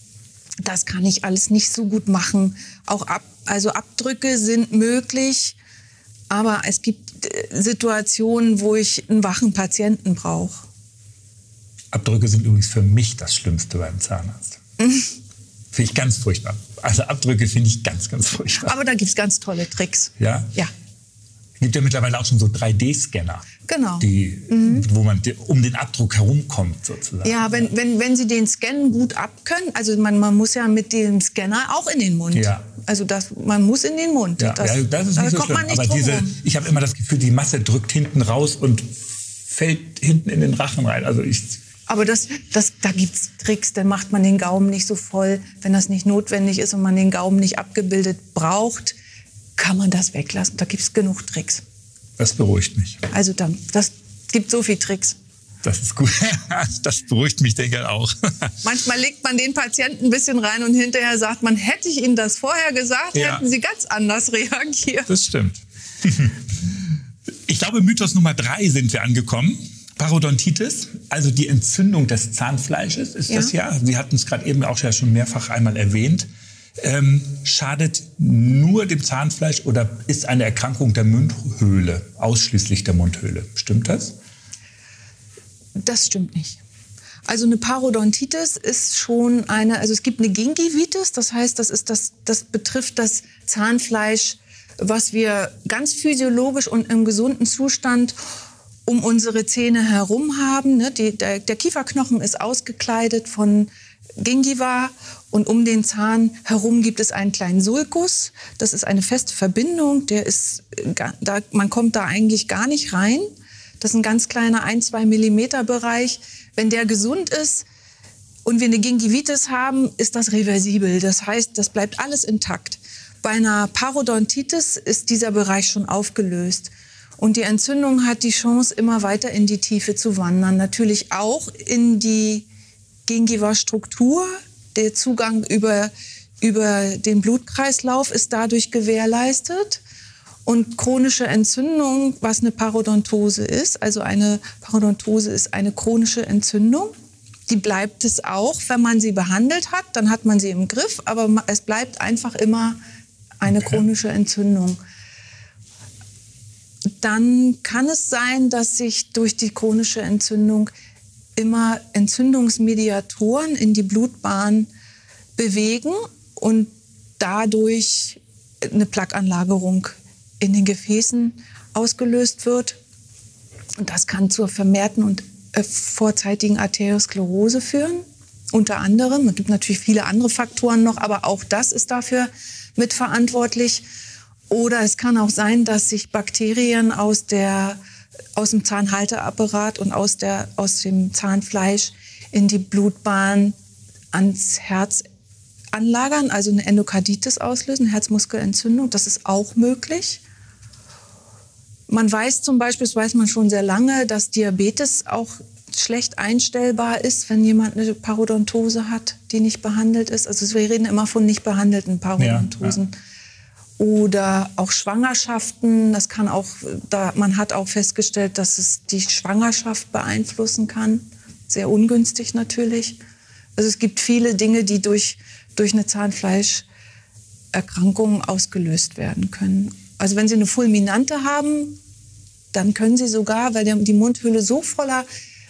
D: das kann ich alles nicht so gut machen. Also Abdrücke sind möglich, aber es gibt Situationen, wo ich einen wachen Patienten brauche.
C: Abdrücke sind übrigens für mich das Schlimmste beim Zahnarzt. Finde ich ganz furchtbar. Also Abdrücke finde ich ganz, ganz furchtbar.
D: Aber da gibt es ganz tolle Tricks.
C: Ja?
D: Ja.
C: Es gibt ja mittlerweile auch schon so 3D-Scanner.
D: Genau.
C: Wo man um den Abdruck herumkommt, sozusagen.
D: Ja, wenn Sie den Scannen gut abkönnen, also man muss ja mit dem Scanner auch in den Mund. Ja. Also man muss in den Mund.
C: Ja, das ist nicht so schlimm. Aber ich habe immer das Gefühl, die Masse drückt hinten raus und fällt hinten in den Rachen rein.
D: Aber da gibt's Tricks, dann macht man den Gaumen nicht so voll. Wenn das nicht notwendig ist und man den Gaumen nicht abgebildet braucht, kann man das weglassen. Da gibt's genug Tricks.
C: Das beruhigt mich.
D: Also das gibt so viele Tricks.
C: Das ist gut. Das beruhigt mich, denke ich, auch.
D: Manchmal legt man den Patienten ein bisschen rein und hinterher sagt man, hätte ich Ihnen das vorher gesagt, hätten Sie ganz anders reagiert.
C: Das stimmt. Ich glaube, Mythos Nummer 3 sind wir angekommen. Parodontitis, also die Entzündung des Zahnfleisches ist das ja. Sie hatten es gerade eben auch schon mehrfach einmal erwähnt. Schadet nur dem Zahnfleisch oder ist eine Erkrankung der Mundhöhle, ausschließlich der Mundhöhle? Stimmt das?
D: Das stimmt nicht. Also eine Parodontitis ist schon also es gibt eine Gingivitis, das heißt, das betrifft das Zahnfleisch, was wir ganz physiologisch und im gesunden Zustand um unsere Zähne herum haben. Der Kieferknochen ist ausgekleidet von Gingiva und um den Zahn herum gibt es einen kleinen Sulcus. Das ist eine feste Verbindung, man kommt da eigentlich gar nicht rein. Das ist ein ganz kleiner 1-2 Millimeter Bereich. Wenn der gesund ist und wir eine Gingivitis haben, ist das reversibel. Das heißt, das bleibt alles intakt. Bei einer Parodontitis ist dieser Bereich schon aufgelöst. Und die Entzündung hat die Chance, immer weiter in die Tiefe zu wandern. Natürlich auch in die Gingiva-Struktur. Der Zugang über den Blutkreislauf ist dadurch gewährleistet. Und chronische Entzündung, was eine Parodontose ist, also eine Parodontose ist eine chronische Entzündung. Die bleibt es auch, wenn man sie behandelt hat, dann hat man sie im Griff, aber es bleibt einfach immer eine chronische Entzündung. Dann kann es sein, dass sich durch die chronische Entzündung immer Entzündungsmediatoren in die Blutbahn bewegen und dadurch eine Plaqueanlagerung in den Gefäßen ausgelöst wird. Und das kann zur vermehrten und vorzeitigen Arteriosklerose führen, unter anderem. Es gibt natürlich viele andere Faktoren noch, aber auch das ist dafür mitverantwortlich. Oder es kann auch sein, dass sich Bakterien aus dem Zahnhalteapparat und aus dem Zahnfleisch in die Blutbahn ans Herz anlagern, also eine Endokarditis auslösen, eine Herzmuskelentzündung. Das ist auch möglich. Man weiß zum Beispiel, das weiß man schon sehr lange, dass Diabetes auch schlecht einstellbar ist, wenn jemand eine Parodontose hat, die nicht behandelt ist. Also wir reden immer von nicht behandelten Parodontosen. Ja. Oder auch Schwangerschaften. Das kann auch, man hat auch festgestellt, dass es die Schwangerschaft beeinflussen kann. Sehr ungünstig natürlich. Also es gibt viele Dinge, die durch eine Zahnfleischerkrankung ausgelöst werden können. Also wenn Sie eine Fulminante haben, dann können Sie sogar, weil die Mundhöhle so voller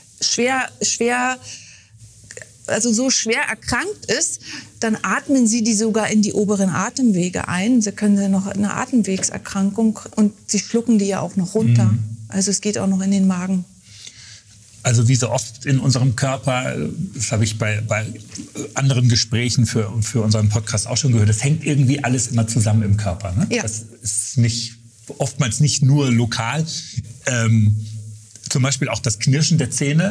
D: so schwer erkrankt ist, dann atmen Sie die sogar in die oberen Atemwege ein. Sie können noch eine Atemwegserkrankung und Sie schlucken die ja auch noch runter. Also es geht auch noch in den Magen.
C: Also wie so oft in unserem Körper, das habe ich bei anderen Gesprächen für unseren Podcast auch schon gehört, das hängt irgendwie alles immer zusammen im Körper. Ne?
D: Ja.
C: Das ist oftmals nicht nur lokal. Zum Beispiel auch das Knirschen der Zähne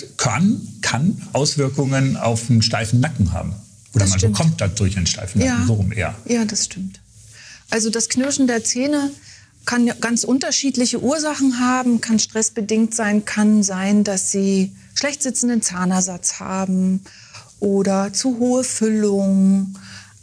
C: kann Auswirkungen auf einen steifen Nacken haben. Oder man bekommt dadurch einen steifen Nacken. So rum eher.
D: Ja, das stimmt. Also das Knirschen der Zähne kann ganz unterschiedliche Ursachen haben, kann stressbedingt sein, kann sein, dass Sie schlecht sitzenden Zahnersatz haben oder zu hohe Füllung.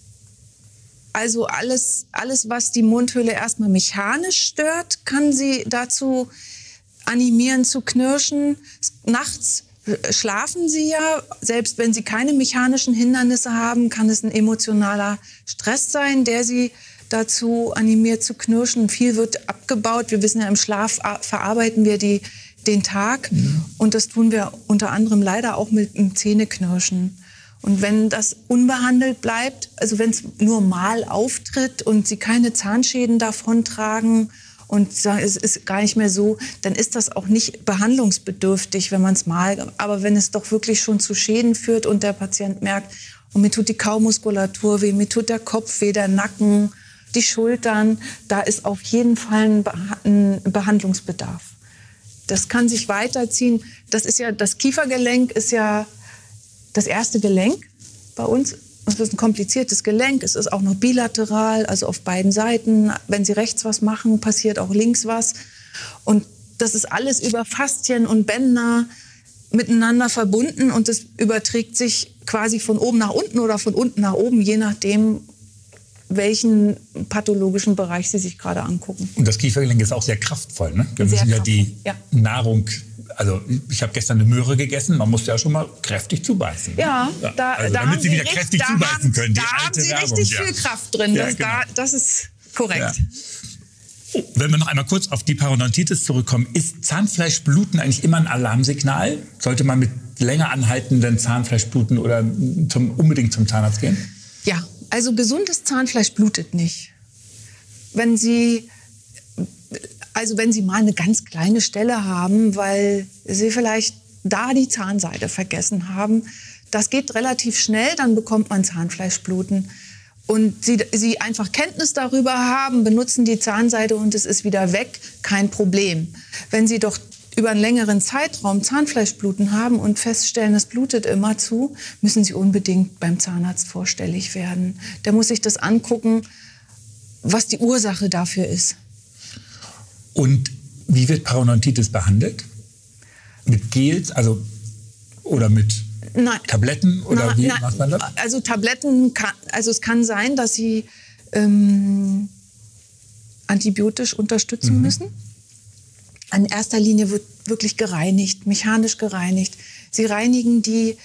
D: Also alles, was die Mundhöhle erstmal mechanisch stört, kann Sie dazu animieren zu knirschen. Nachts schlafen Sie ja, selbst wenn Sie keine mechanischen Hindernisse haben, kann es ein emotionaler Stress sein, der Sie dazu animiert zu knirschen. Viel wird abgebaut. Wir wissen ja, im Schlaf verarbeiten wir den Tag. Und das tun wir unter anderem leider auch mit dem Zähneknirschen. Und wenn das unbehandelt bleibt, also wenn es nur mal auftritt und Sie keine Zahnschäden davontragen und sagen, es ist gar nicht mehr so, dann ist das auch nicht behandlungsbedürftig, wenn man es mal. Aber wenn es doch wirklich schon zu Schäden führt und der Patient merkt, und mir tut die Kaumuskulatur weh, mir tut der Kopf weh, der Nacken, die Schultern, da ist auf jeden Fall ein Behandlungsbedarf. Das kann sich weiterziehen. Das Kiefergelenk ist ja das erste Gelenk bei uns. Es ist ein kompliziertes Gelenk. Es ist auch noch bilateral, also auf beiden Seiten. Wenn Sie rechts was machen, passiert auch links was. Und das ist alles über Faszien und Bänder miteinander verbunden. Und es überträgt sich quasi von oben nach unten oder von unten nach oben, je nachdem, welchen pathologischen Bereich Sie sich gerade angucken.
C: Und das Kiefergelenk ist auch sehr kraftvoll, ne? Wir müssen ja die Nahrung, also ich habe gestern eine Möhre gegessen, man muss ja schon mal kräftig zubeißen.
D: Ja,
C: damit Sie wieder kräftig zubeißen können.
D: Da haben Sie richtig viel Kraft drin, das ist korrekt.
C: Ja. Wenn wir noch einmal kurz auf die Parodontitis zurückkommen, ist Zahnfleischbluten eigentlich immer ein Alarmsignal? Sollte man mit länger anhaltenden Zahnfleischbluten oder unbedingt zum Zahnarzt gehen?
D: Ja. Also gesundes Zahnfleisch blutet nicht. Wenn Sie mal eine ganz kleine Stelle haben, weil Sie vielleicht da die Zahnseide vergessen haben, das geht relativ schnell, dann bekommt man Zahnfleischbluten. Und Sie einfach Kenntnis darüber haben, benutzen die Zahnseide und es ist wieder weg, kein Problem. Wenn Sie doch über einen längeren Zeitraum Zahnfleischbluten haben und feststellen, es blutet immer zu, müssen Sie unbedingt beim Zahnarzt vorstellig werden. Der muss sich das angucken, was die Ursache dafür ist.
C: Und wie wird Parodontitis behandelt? Mit Gels, oder mit Tabletten? Oder wie macht man das?
D: Also Tabletten, es kann sein, dass Sie antibiotisch unterstützen müssen. In erster Linie wird wirklich gereinigt, mechanisch gereinigt. Sie reinigen die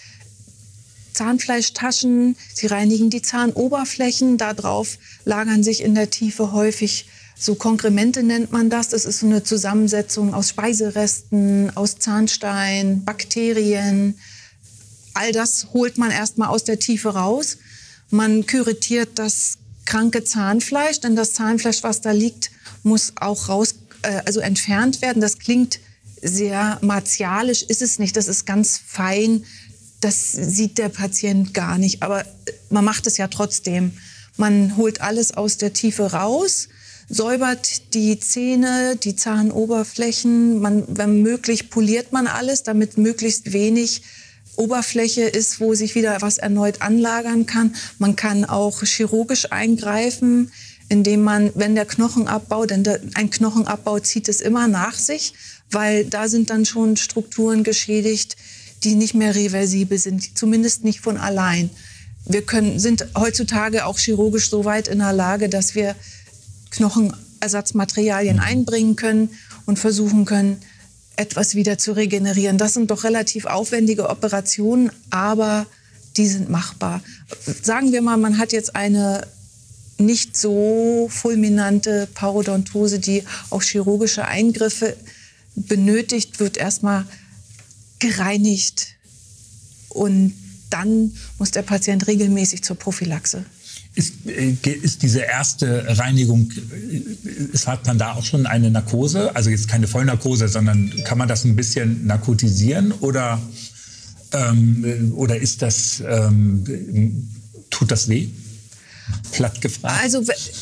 D: Zahnfleischtaschen, Sie reinigen die Zahnoberflächen. Darauf lagern sich in der Tiefe häufig so Konkremente nennt man das. Das ist so eine Zusammensetzung aus Speiseresten, aus Zahnstein, Bakterien. All das holt man erstmal aus der Tiefe raus. Man kuratiert das kranke Zahnfleisch, denn das Zahnfleisch, was da liegt, muss auch entfernt werden. Das klingt sehr martialisch, ist es nicht. Das ist ganz fein. Das sieht der Patient gar nicht. Aber man macht es ja trotzdem. Man holt alles aus der Tiefe raus, säubert die Zähne, die Zahnoberflächen. Wenn möglich, poliert man alles, damit möglichst wenig Oberfläche ist, wo sich wieder was erneut anlagern kann. Man kann auch chirurgisch eingreifen, indem man, wenn der Knochenabbau, denn ein Knochenabbau zieht es immer nach sich, weil da sind dann schon Strukturen geschädigt, die nicht mehr reversibel sind, zumindest nicht von allein. Wir sind heutzutage auch chirurgisch so weit in der Lage, dass wir Knochenersatzmaterialien einbringen können und versuchen können, etwas wieder zu regenerieren. Das sind doch relativ aufwendige Operationen, aber die sind machbar. Sagen wir mal, man hat jetzt eine nicht so fulminante Parodontose, die auch chirurgische Eingriffe benötigt, wird erstmal gereinigt und dann muss der Patient regelmäßig zur Prophylaxe.
C: Ist diese erste Reinigung, hat man da auch schon eine Narkose? Also jetzt keine Vollnarkose, sondern kann man das ein bisschen narkotisieren oder ist das, tut das weh? Platt gefragt.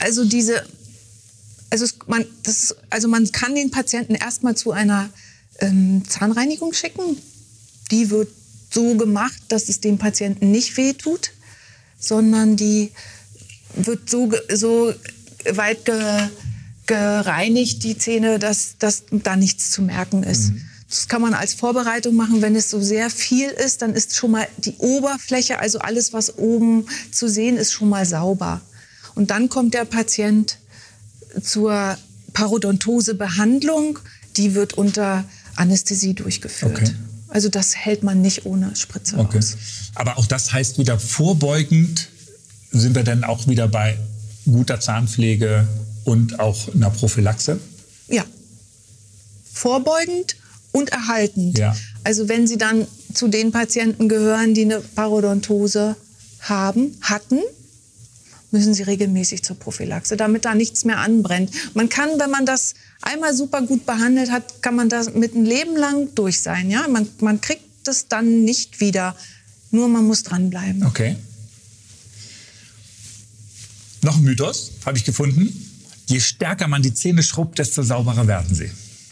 C: Man kann den Patienten erstmal zu einer Zahnreinigung schicken. Die wird so gemacht, dass es dem Patienten nicht wehtut, sondern die wird so weit gereinigt, die Zähne, dass da nichts zu merken ist. Das kann man als Vorbereitung machen. Wenn es so sehr viel ist, dann ist schon mal die Oberfläche, also alles, was oben zu sehen ist, schon mal sauber. Und dann kommt der Patient zur Parodontosebehandlung. Die wird unter Anästhesie durchgeführt. Okay. Also das hält man nicht ohne Spritze aus. Aber auch das heißt wieder vorbeugend sind wir dann auch wieder bei guter Zahnpflege und auch einer Prophylaxe?
D: Ja, vorbeugend und erhaltend. Ja. Also wenn Sie dann zu den Patienten gehören, die eine Parodontose hatten, müssen Sie regelmäßig zur Prophylaxe, damit da nichts mehr anbrennt. Man kann, wenn man das einmal super gut behandelt hat, kann man das mit ein Leben lang durch sein. Ja? Man kriegt das dann nicht wieder, nur man muss dranbleiben.
C: Okay. Noch ein Mythos, habe ich gefunden. Je stärker man die Zähne schrubbt, desto sauberer werden sie.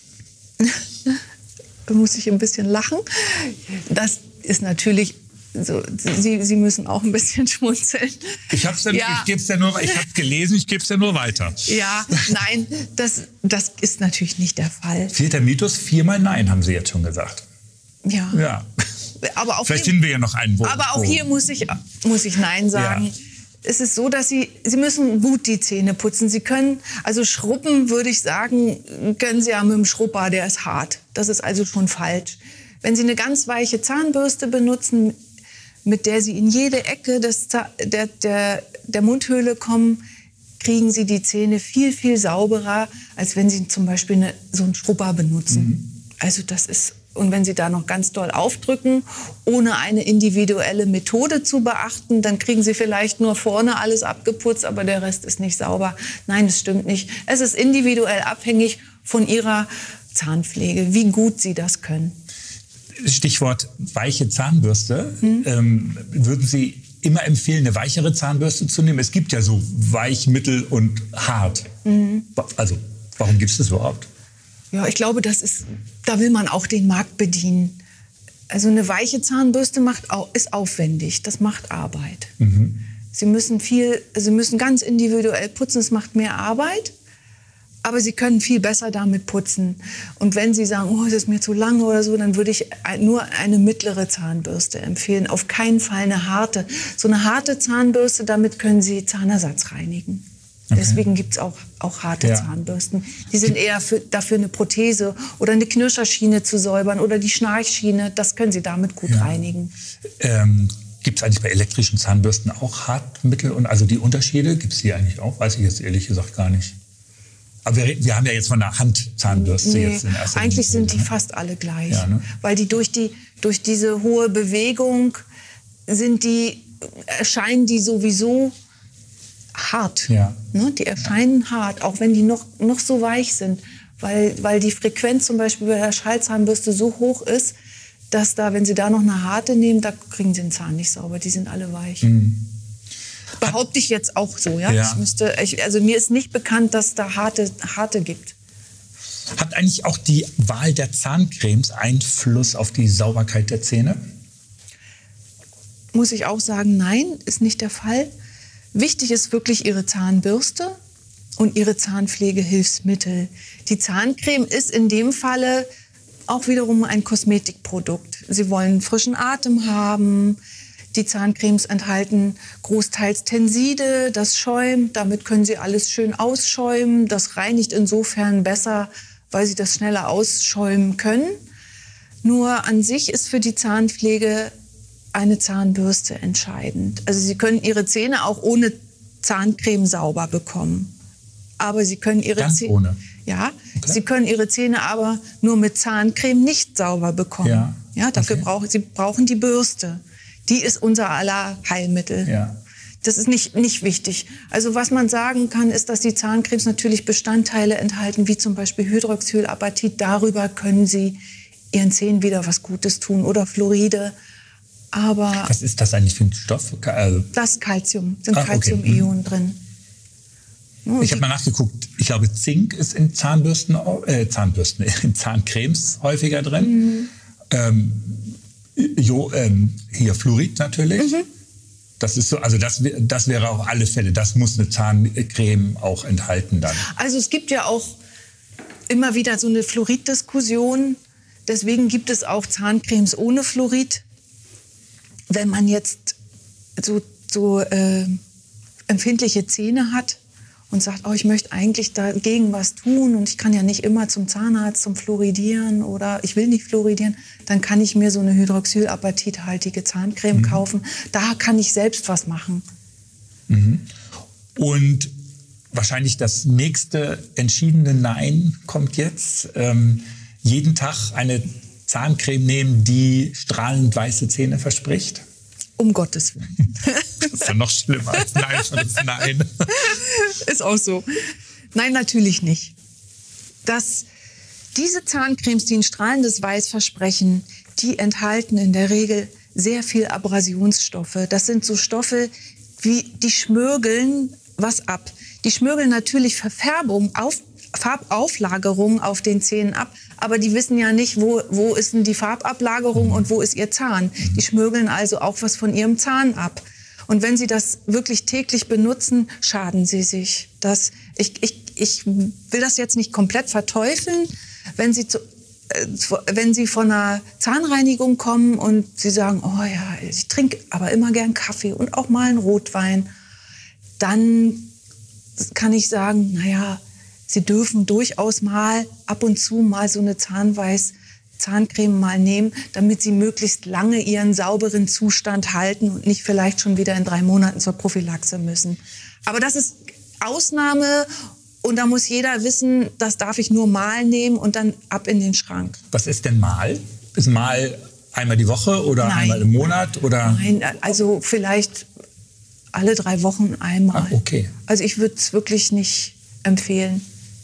D: Da muss ich ein bisschen lachen. Das ist natürlich so. Sie müssen auch ein bisschen schmunzeln.
C: Ich habe es gelesen, ich gebe es ja nur weiter.
D: Ja, nein, das ist natürlich nicht der Fall.
C: Vierter Mythos, 4-mal Nein, haben Sie jetzt schon gesagt.
D: Ja. Aber auch
C: vielleicht finden wir ja noch einen.
D: Aber auch hier muss ich Nein sagen. Ja. Es ist so, dass Sie müssen gut die Zähne putzen. Sie können, also schrubben, würde ich sagen, können Sie ja mit dem Schrubber, der ist hart. Das ist also schon falsch. Wenn Sie eine ganz weiche Zahnbürste benutzen, mit der Sie in jede Ecke der Mundhöhle kommen, kriegen Sie die Zähne viel, viel sauberer, als wenn Sie zum Beispiel so einen Schrubber benutzen. Also das ist... Und wenn Sie da noch ganz doll aufdrücken, ohne eine individuelle Methode zu beachten, dann kriegen Sie vielleicht nur vorne alles abgeputzt, aber der Rest ist nicht sauber. Nein, das stimmt nicht. Es ist individuell abhängig von Ihrer Zahnpflege, wie gut Sie das können.
C: Stichwort weiche Zahnbürste. Würden Sie immer empfehlen, eine weichere Zahnbürste zu nehmen? Es gibt ja so weich, mittel und hart. Also, warum gibt es das überhaupt?
D: Ja, ich glaube, da will man auch den Markt bedienen. Also eine weiche Zahnbürste ist aufwendig, das macht Arbeit. Sie müssen ganz individuell putzen, es macht mehr Arbeit, aber Sie können viel besser damit putzen. Und wenn Sie sagen, oh, das ist mir zu lang oder so, dann würde ich nur eine mittlere Zahnbürste empfehlen. Auf keinen Fall eine harte. So eine harte Zahnbürste, damit können Sie Zahnersatz reinigen. Okay. Deswegen gibt es auch harte Zahnbürsten. Die sind eher dafür eine Prothese oder eine Knirscherschiene zu säubern oder die Schnarchschiene. Das können Sie damit gut reinigen.
C: Gibt es eigentlich bei elektrischen Zahnbürsten auch hart, mittel und also die Unterschiede? Gibt es die eigentlich auch? Weiß ich jetzt ehrlich gesagt gar nicht. Aber wir haben ja jetzt von einer Handzahnbürste jetzt in erster Linie.
D: Eigentlich sind die fast alle gleich.
C: Ja, ne?
D: Weil die durch diese hohe Bewegung erscheinen die sowieso hart.
C: Ja.
D: Ne? Die erscheinen hart, auch wenn die noch so weich sind. Weil die Frequenz zum Beispiel bei der Schallzahnbürste so hoch ist, dass wenn Sie da noch eine harte nehmen, da kriegen Sie den Zahn nicht sauber. Die sind alle weich. Behaupte ich jetzt auch so, ja?
C: Ja.
D: Also mir ist nicht bekannt, dass da harte gibt.
C: Hat eigentlich auch die Wahl der Zahncremes Einfluss auf die Sauberkeit der Zähne?
D: Muss ich auch sagen, nein, ist nicht der Fall. Wichtig ist wirklich Ihre Zahnbürste und Ihre Zahnpflegehilfsmittel. Die Zahncreme ist in dem Falle auch wiederum ein Kosmetikprodukt. Sie wollen frischen Atem haben. Die Zahncremes enthalten großteils Tenside, das schäumt. Damit können Sie alles schön ausschäumen. Das reinigt insofern besser, weil Sie das schneller ausschäumen können. Nur an sich ist für die Zahnpflege eine Zahnbürste entscheidend. Also Sie können Ihre Zähne auch ohne Zahncreme sauber bekommen. Aber Sie können Ihre Zähne
C: ohne?
D: Ja, okay. Sie können Ihre Zähne aber nur mit Zahncreme nicht sauber bekommen. Ja, dafür brauchen die Bürste. Die ist unser aller Heilmittel.
C: Ja.
D: Das ist nicht wichtig. Also was man sagen kann, ist, dass die Zahncremes natürlich Bestandteile enthalten, wie zum Beispiel Hydroxylapatit. Darüber können Sie Ihren Zähnen wieder was Gutes tun. Oder Fluoride. Aber
C: was ist das eigentlich für ein Stoff?
D: Das ist Calcium. Sind Calcium-Ionen drin.
C: Ich habe mal nachgeguckt. Ich glaube, Zink ist in in Zahncremes häufiger drin. Hier Fluorid natürlich. Das ist so, also das wäre auf alle Fälle. Das muss eine Zahncreme auch enthalten dann.
D: Also es gibt ja auch immer wieder so eine Fluoriddiskussion. Deswegen gibt es auch Zahncremes ohne Fluorid. Wenn man jetzt so empfindliche Zähne hat und sagt, ich möchte eigentlich dagegen was tun und ich kann ja nicht immer zum Zahnarzt zum Fluoridieren oder ich will nicht fluoridieren, dann kann ich mir so eine hydroxylapatithaltige Zahncreme kaufen. Da kann ich selbst was machen.
C: Und wahrscheinlich das nächste entschiedene Nein kommt jetzt. Jeden Tag eine Zahncreme nehmen, die strahlend weiße Zähne verspricht?
D: Um Gottes Willen.
C: Das ist ja noch schlimmer als Nein schon das Nein.
D: Ist auch so. Nein, natürlich nicht. Diese Zahncremes, die ein strahlendes Weiß versprechen, die enthalten in der Regel sehr viel Abrasionsstoffe. Das sind so Stoffe, die schmürgeln was ab. Die schmürgeln natürlich Verfärbung, Farbauflagerung auf den Zähnen ab, aber die wissen ja nicht, wo ist denn die Farbablagerung und wo ist ihr Zahn. Die schmürgeln also auch was von ihrem Zahn ab. Und wenn Sie das wirklich täglich benutzen, schaden Sie sich. Ich will das jetzt nicht komplett verteufeln, wenn Sie von einer Zahnreinigung kommen und Sie sagen, ich trinke aber immer gern Kaffee und auch mal einen Rotwein, dann kann ich sagen, Sie dürfen durchaus mal ab und zu mal so eine Zahncreme mal nehmen, damit Sie möglichst lange Ihren sauberen Zustand halten und nicht vielleicht schon wieder in 3 Monaten zur Prophylaxe müssen. Aber das ist Ausnahme und da muss jeder wissen, das darf ich nur mal nehmen und dann ab in den Schrank.
C: Was ist denn mal? Ist mal einmal die Woche oder einmal im Monat? Oder?
D: Nein, also vielleicht alle 3 Wochen einmal.
C: Ach, okay.
D: Also ich würde es wirklich nicht empfehlen.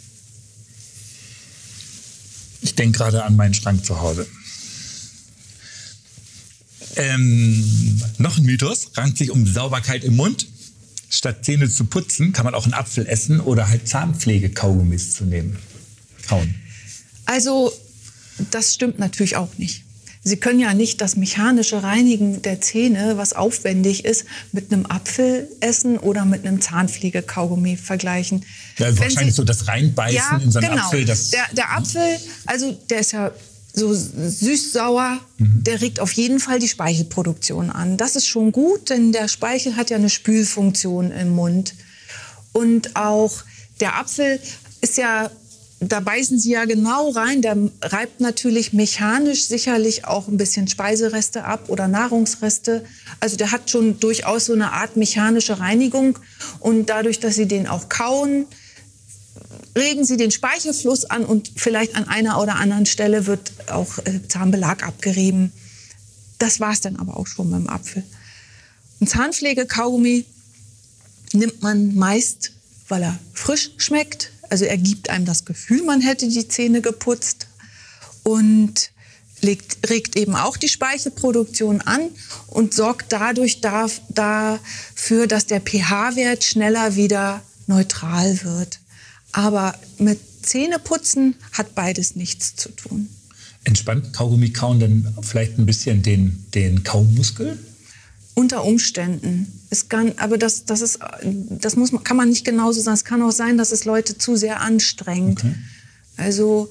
C: Ich denke gerade an meinen Schrank zu Hause. Noch ein Mythos, rankt sich um Sauberkeit im Mund. Statt Zähne zu putzen, kann man auch einen Apfel essen oder halt Zahnpflege-Kaugummis zu nehmen. Kauen.
D: Also, das stimmt natürlich auch nicht. Sie können ja nicht das mechanische Reinigen der Zähne, was aufwendig ist, mit einem Apfel essen oder mit einem Zahnpflege-Kaugummi vergleichen.
C: Ja, wahrscheinlich so das Reinbeißen in so einen Apfel.
D: Der Apfel, also der ist ja so süß-sauer, der regt auf jeden Fall die Speichelproduktion an. Das ist schon gut, denn der Speichel hat ja eine Spülfunktion im Mund. Und auch der Apfel ist ja, da beißen Sie ja genau rein, der reibt natürlich mechanisch sicherlich auch ein bisschen Speisereste ab oder Nahrungsreste. Also der hat schon durchaus so eine Art mechanische Reinigung. Und dadurch, dass Sie den auch kauen, regen Sie den Speichelfluss an und vielleicht an einer oder anderen Stelle wird auch Zahnbelag abgerieben. Das war es dann aber auch schon beim Apfel. Ein Zahnpflege-Kaugummi nimmt man meist, weil er frisch schmeckt. Also er gibt einem das Gefühl, man hätte die Zähne geputzt und regt eben auch die Speichelproduktion an und sorgt dadurch dafür, dass der pH-Wert schneller wieder neutral wird. Aber mit Zähneputzen hat beides nichts zu tun.
C: Entspannt Kaugummi kauen denn vielleicht ein bisschen den Kaumuskel?
D: Unter Umständen. Aber kann man nicht genauso sagen. Es kann auch sein, dass es Leute zu sehr anstrengt. Okay. Also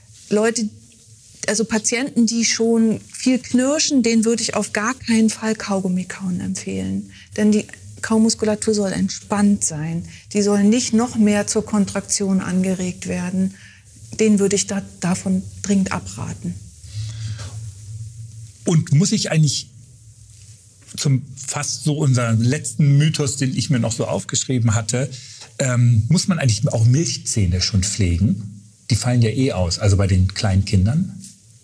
D: Patienten, die schon viel knirschen, denen würde ich auf gar keinen Fall Kaugummi kauen empfehlen. Denn die Kaumuskulatur soll entspannt sein. Die soll nicht noch mehr zur Kontraktion angeregt werden. Den würde ich davon dringend abraten.
C: Und muss ich eigentlich zum fast so unseren letzten Mythos, den ich mir noch so aufgeschrieben hatte, muss man eigentlich auch Milchzähne schon pflegen? Die fallen ja aus, also bei den kleinen Kindern.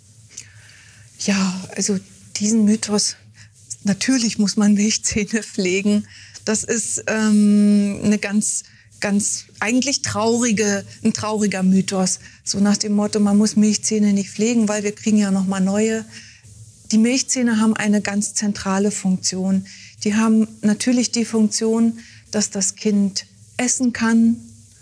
D: Ja, also diesen Mythos, natürlich muss man Milchzähne pflegen. Das ist eine ganz eigentlich ein trauriger Mythos. So nach dem Motto, man muss Milchzähne nicht pflegen, weil wir kriegen ja noch mal neue. Die Milchzähne haben eine ganz zentrale Funktion. Die haben natürlich die Funktion, dass das Kind essen kann,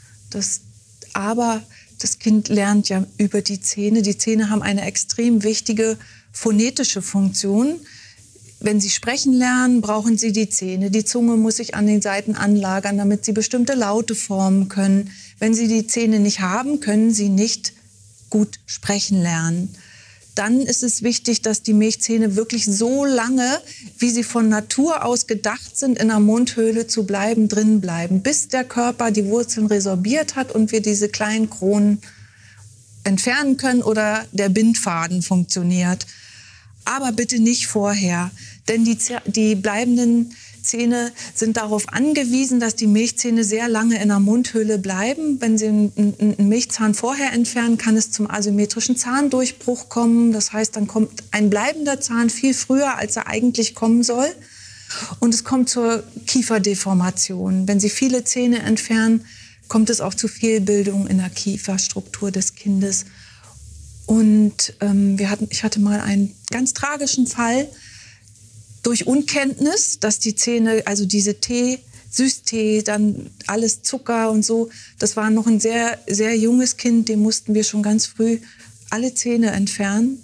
D: aber das Kind lernt ja über die Zähne. Die Zähne haben eine extrem wichtige phonetische Funktion. Wenn Sie sprechen lernen, brauchen Sie die Zähne. Die Zunge muss sich an den Seiten anlagern, damit Sie bestimmte Laute formen können. Wenn Sie die Zähne nicht haben, können Sie nicht gut sprechen lernen. Dann ist es wichtig, dass die Milchzähne wirklich so lange, wie sie von Natur aus gedacht sind, in der Mundhöhle zu bleiben, drin bleiben, bis der Körper die Wurzeln resorbiert hat und wir diese kleinen Kronen entfernen können oder der Bindfaden funktioniert. Aber bitte nicht vorher, denn die bleibenden Zähne sind darauf angewiesen, dass die Milchzähne sehr lange in der Mundhöhle bleiben. Wenn Sie einen Milchzahn vorher entfernen, kann es zum asymmetrischen Zahndurchbruch kommen. Das heißt, dann kommt ein bleibender Zahn viel früher, als er eigentlich kommen soll. Und es kommt zur Kieferdeformation. Wenn Sie viele Zähne entfernen, kommt es auch zu Fehlbildungen in der Kieferstruktur des Kindes. Und ich hatte mal einen ganz tragischen Fall durch Unkenntnis, dass die Zähne, also diese Süßtee, dann alles Zucker und so, das war noch ein sehr, sehr junges Kind, dem mussten wir schon ganz früh alle Zähne entfernen.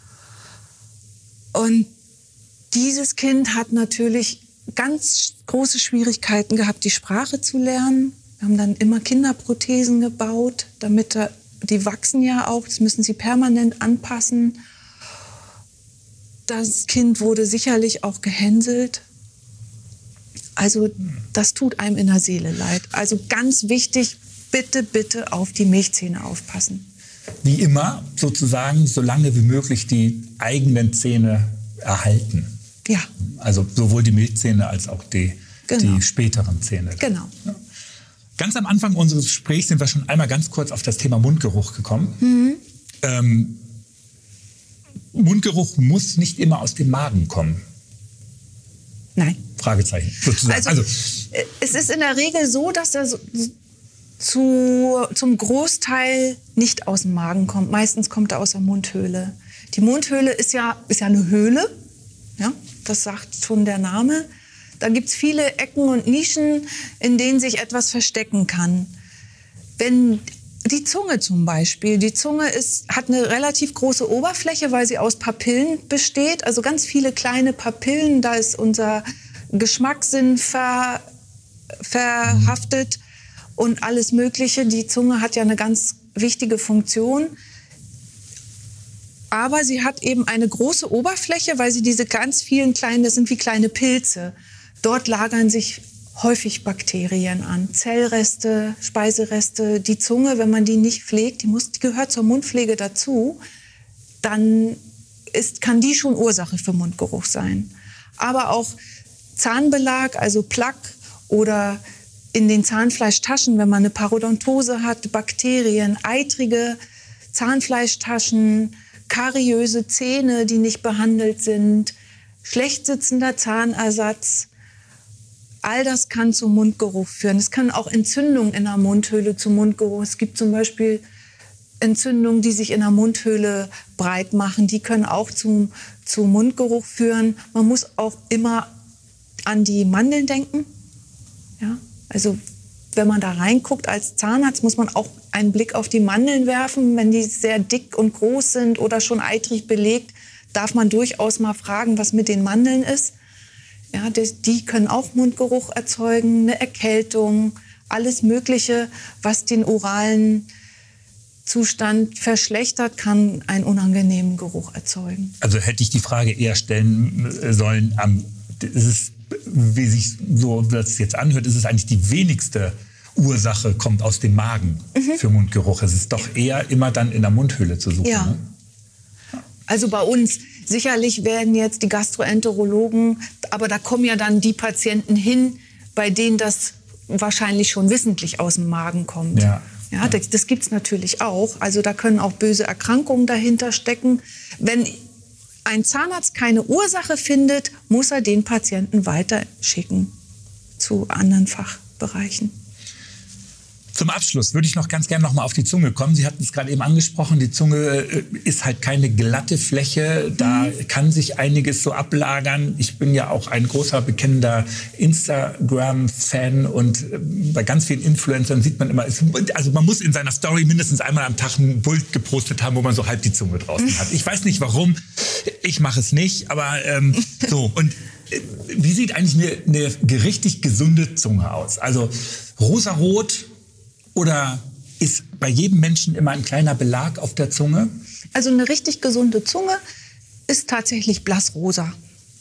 D: Und dieses Kind hat natürlich ganz große Schwierigkeiten gehabt, die Sprache zu lernen. Wir haben dann immer Kinderprothesen gebaut, die wachsen ja auch, das müssen sie permanent anpassen. Das Kind wurde sicherlich auch gehänselt. Also das tut einem in der Seele leid. Also ganz wichtig, bitte, bitte auf die Milchzähne aufpassen.
C: Wie immer sozusagen, so lange wie möglich die eigenen Zähne erhalten.
D: Ja.
C: Also sowohl die Milchzähne als auch die späteren Zähne.
D: Genau.
C: Ja. Ganz am Anfang unseres Gesprächs sind wir schon einmal ganz kurz auf das Thema Mundgeruch gekommen. Mhm. Mundgeruch muss nicht immer aus dem Magen kommen.
D: Nein.
C: Fragezeichen, sozusagen.
D: Also es ist in der Regel so, dass er zum Großteil nicht aus dem Magen kommt. Meistens kommt er aus der Mundhöhle. Die Mundhöhle ist ja eine Höhle. Ja, das sagt schon der Name. Da gibt es viele Ecken und Nischen, in denen sich etwas verstecken kann. Wenn die Zunge zum Beispiel. Die Zunge hat eine relativ große Oberfläche, weil sie aus Papillen besteht. Also ganz viele kleine Papillen. Da ist unser Geschmackssinn verhaftet und alles Mögliche. Die Zunge hat ja eine ganz wichtige Funktion. Aber sie hat eben eine große Oberfläche, weil sie diese ganz vielen kleinen, das sind wie kleine Pilze. Dort lagern sich häufig Bakterien an, Zellreste, Speisereste. Die Zunge, wenn man die nicht pflegt, die gehört zur Mundpflege dazu, dann kann die schon Ursache für Mundgeruch sein. Aber auch Zahnbelag, also Plaque oder in den Zahnfleischtaschen, wenn man eine Parodontose hat, Bakterien, eitrige Zahnfleischtaschen, kariöse Zähne, die nicht behandelt sind, schlecht sitzender Zahnersatz. All das kann zum Mundgeruch führen. Es kann auch Entzündungen in der Mundhöhle zum Mundgeruch. Es gibt zum Beispiel Entzündungen, die sich in der Mundhöhle breit machen. Die können auch zu Mundgeruch führen. Man muss auch immer an die Mandeln denken. Ja? Also wenn man da reinguckt als Zahnarzt, muss man auch einen Blick auf die Mandeln werfen. Wenn die sehr dick und groß sind oder schon eitrig belegt, darf man durchaus mal fragen, was mit den Mandeln ist. Ja, die können auch Mundgeruch erzeugen, eine Erkältung, alles Mögliche, was den oralen Zustand verschlechtert, kann einen unangenehmen Geruch erzeugen.
C: Also hätte ich die Frage eher stellen sollen, wie sich so das jetzt anhört, ist es eigentlich die wenigste Ursache kommt aus dem Magen für Mundgeruch. Es ist doch eher immer dann in der Mundhöhle zu suchen.
D: Ja.
C: Ne?
D: Also bei uns, sicherlich werden jetzt die Gastroenterologen, aber da kommen ja dann die Patienten hin, bei denen das wahrscheinlich schon wissentlich aus dem Magen kommt.
C: Ja.
D: Ja, das gibt es natürlich auch. Also da können auch böse Erkrankungen dahinter stecken. Wenn ein Zahnarzt keine Ursache findet, muss er den Patienten weiterschicken zu anderen Fachbereichen.
C: Zum Abschluss würde ich noch ganz gerne noch mal auf die Zunge kommen. Sie hatten es gerade eben angesprochen, die Zunge ist halt keine glatte Fläche. Da kann sich einiges so ablagern. Ich bin ja auch ein großer, bekennender Instagram-Fan und bei ganz vielen Influencern sieht man immer, also man muss in seiner Story mindestens einmal am Tag ein Bild gepostet haben, wo man so halb die Zunge draußen hat. Ich weiß nicht warum, ich mache es nicht, aber so. Und wie sieht eigentlich eine richtig gesunde Zunge aus? Also rosarot, oder ist bei jedem Menschen immer ein kleiner Belag auf der Zunge?
D: Also eine richtig gesunde Zunge ist tatsächlich blassrosa.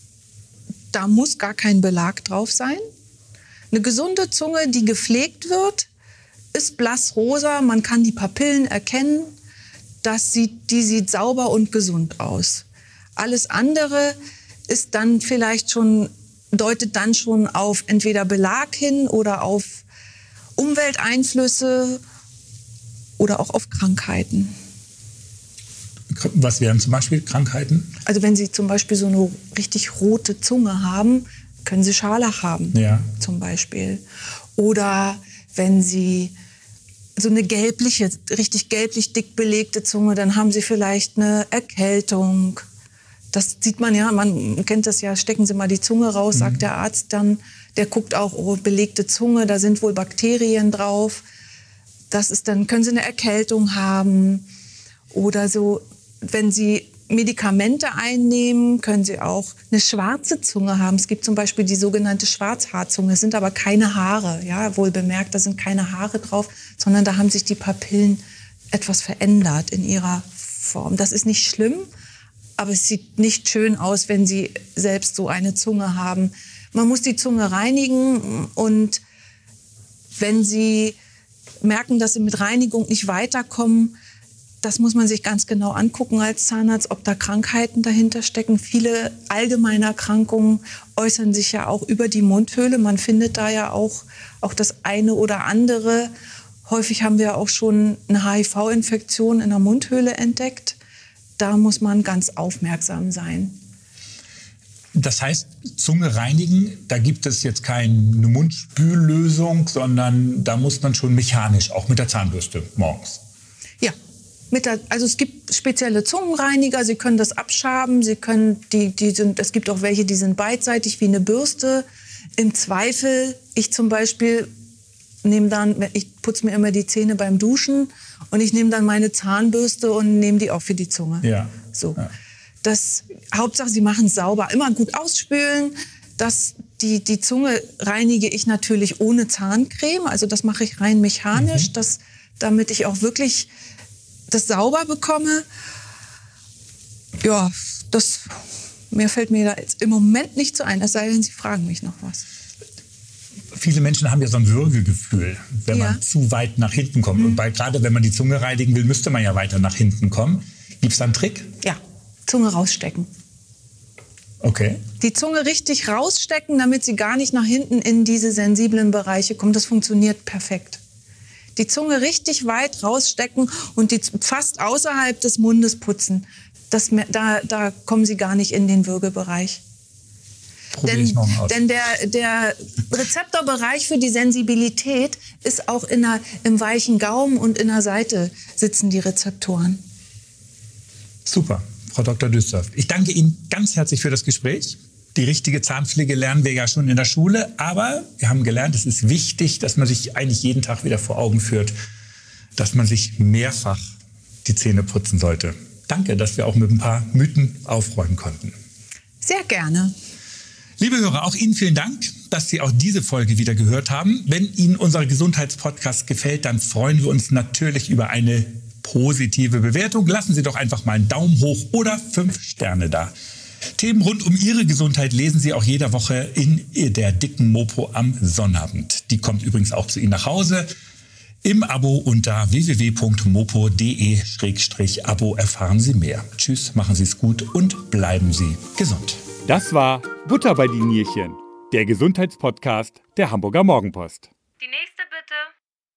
D: Da muss gar kein Belag drauf sein. Eine gesunde Zunge, die gepflegt wird, ist blassrosa. Man kann die Papillen erkennen. Die sieht sauber und gesund aus. Alles andere ist dann deutet dann schon auf entweder Belag hin oder auf Umwelteinflüsse oder auch auf Krankheiten.
C: Was wären zum Beispiel Krankheiten?
D: Also wenn Sie zum Beispiel so eine richtig rote Zunge haben, können Sie Scharlach haben, zum Beispiel. Oder wenn Sie so eine richtig gelblich dick belegte Zunge, dann haben Sie vielleicht eine Erkältung. Das sieht man ja, man kennt das ja, stecken Sie mal die Zunge raus, sagt der Arzt dann. Der guckt auch, belegte Zunge, da sind wohl Bakterien drauf. Können Sie eine Erkältung haben. Oder so, wenn Sie Medikamente einnehmen, können Sie auch eine schwarze Zunge haben. Es gibt zum Beispiel die sogenannte Schwarzhaarzunge. Es sind aber keine Haare, ja, wohl bemerkt, da sind keine Haare drauf, sondern da haben sich die Papillen etwas verändert in ihrer Form. Das ist nicht schlimm, aber es sieht nicht schön aus, wenn Sie selbst so eine Zunge haben. Man muss die Zunge reinigen und wenn Sie merken, dass Sie mit Reinigung nicht weiterkommen, das muss man sich ganz genau angucken als Zahnarzt, ob da Krankheiten dahinter stecken. Viele allgemeine Erkrankungen äußern sich ja auch über die Mundhöhle. Man findet da ja auch das eine oder andere. Häufig haben wir auch schon eine HIV-Infektion in der Mundhöhle entdeckt. Da muss man ganz aufmerksam sein.
C: Das heißt, Zunge reinigen, da gibt es jetzt keine Mundspüllösung, sondern da muss man schon mechanisch, auch mit der Zahnbürste morgens.
D: Ja, also es gibt spezielle Zungenreiniger, Sie können das abschaben, es gibt auch welche, die sind beidseitig wie eine Bürste. Im Zweifel, ich zum Beispiel ich putze mir immer die Zähne beim Duschen und ich nehme dann meine Zahnbürste und nehme die auch für die Zunge.
C: Ja.
D: So.
C: Ja.
D: Hauptsache, Sie machen es sauber. Immer gut ausspülen. Die Zunge reinige ich natürlich ohne Zahncreme. Also das mache ich rein mechanisch, damit ich auch wirklich das sauber bekomme. Ja, mehr fällt mir da jetzt im Moment nicht so ein. Es sei denn, Sie fragen mich noch was.
C: Viele Menschen haben ja so ein Würgegefühl, wenn man zu weit nach hinten kommt. Und gerade wenn man die Zunge reinigen will, müsste man ja weiter nach hinten kommen. Gibt es da einen Trick?
D: Ja. Zunge rausstecken.
C: Okay.
D: Die Zunge richtig rausstecken, damit sie gar nicht nach hinten in diese sensiblen Bereiche kommt. Das funktioniert perfekt. Die Zunge richtig weit rausstecken und die fast außerhalb des Mundes putzen. Da kommen sie gar nicht in den Würgebereich. Denn der Rezeptorbereich für die Sensibilität ist auch im weichen Gaumen und in der Seite sitzen die Rezeptoren.
C: Super, Frau Dr. Düstorf. Ich danke Ihnen ganz herzlich für das Gespräch. Die richtige Zahnpflege lernen wir ja schon in der Schule, aber wir haben gelernt, es ist wichtig, dass man sich eigentlich jeden Tag wieder vor Augen führt, dass man sich mehrfach die Zähne putzen sollte. Danke, dass wir auch mit ein paar Mythen aufräumen konnten.
D: Sehr gerne.
C: Liebe Hörer, auch Ihnen vielen Dank, dass Sie auch diese Folge wieder gehört haben. Wenn Ihnen unser Gesundheitspodcast gefällt, dann freuen wir uns natürlich über eine positive Bewertung. Lassen Sie doch einfach mal einen Daumen hoch oder 5 Sterne da. Themen rund um Ihre Gesundheit lesen Sie auch jede Woche in der dicken Mopo am Sonnabend. Die kommt übrigens auch zu Ihnen nach Hause. Im Abo unter www.mopo.de/Abo erfahren Sie mehr. Tschüss, machen Sie es gut und bleiben Sie gesund.
A: Das war Butter bei die Nierchen, der Gesundheitspodcast der Hamburger Morgenpost.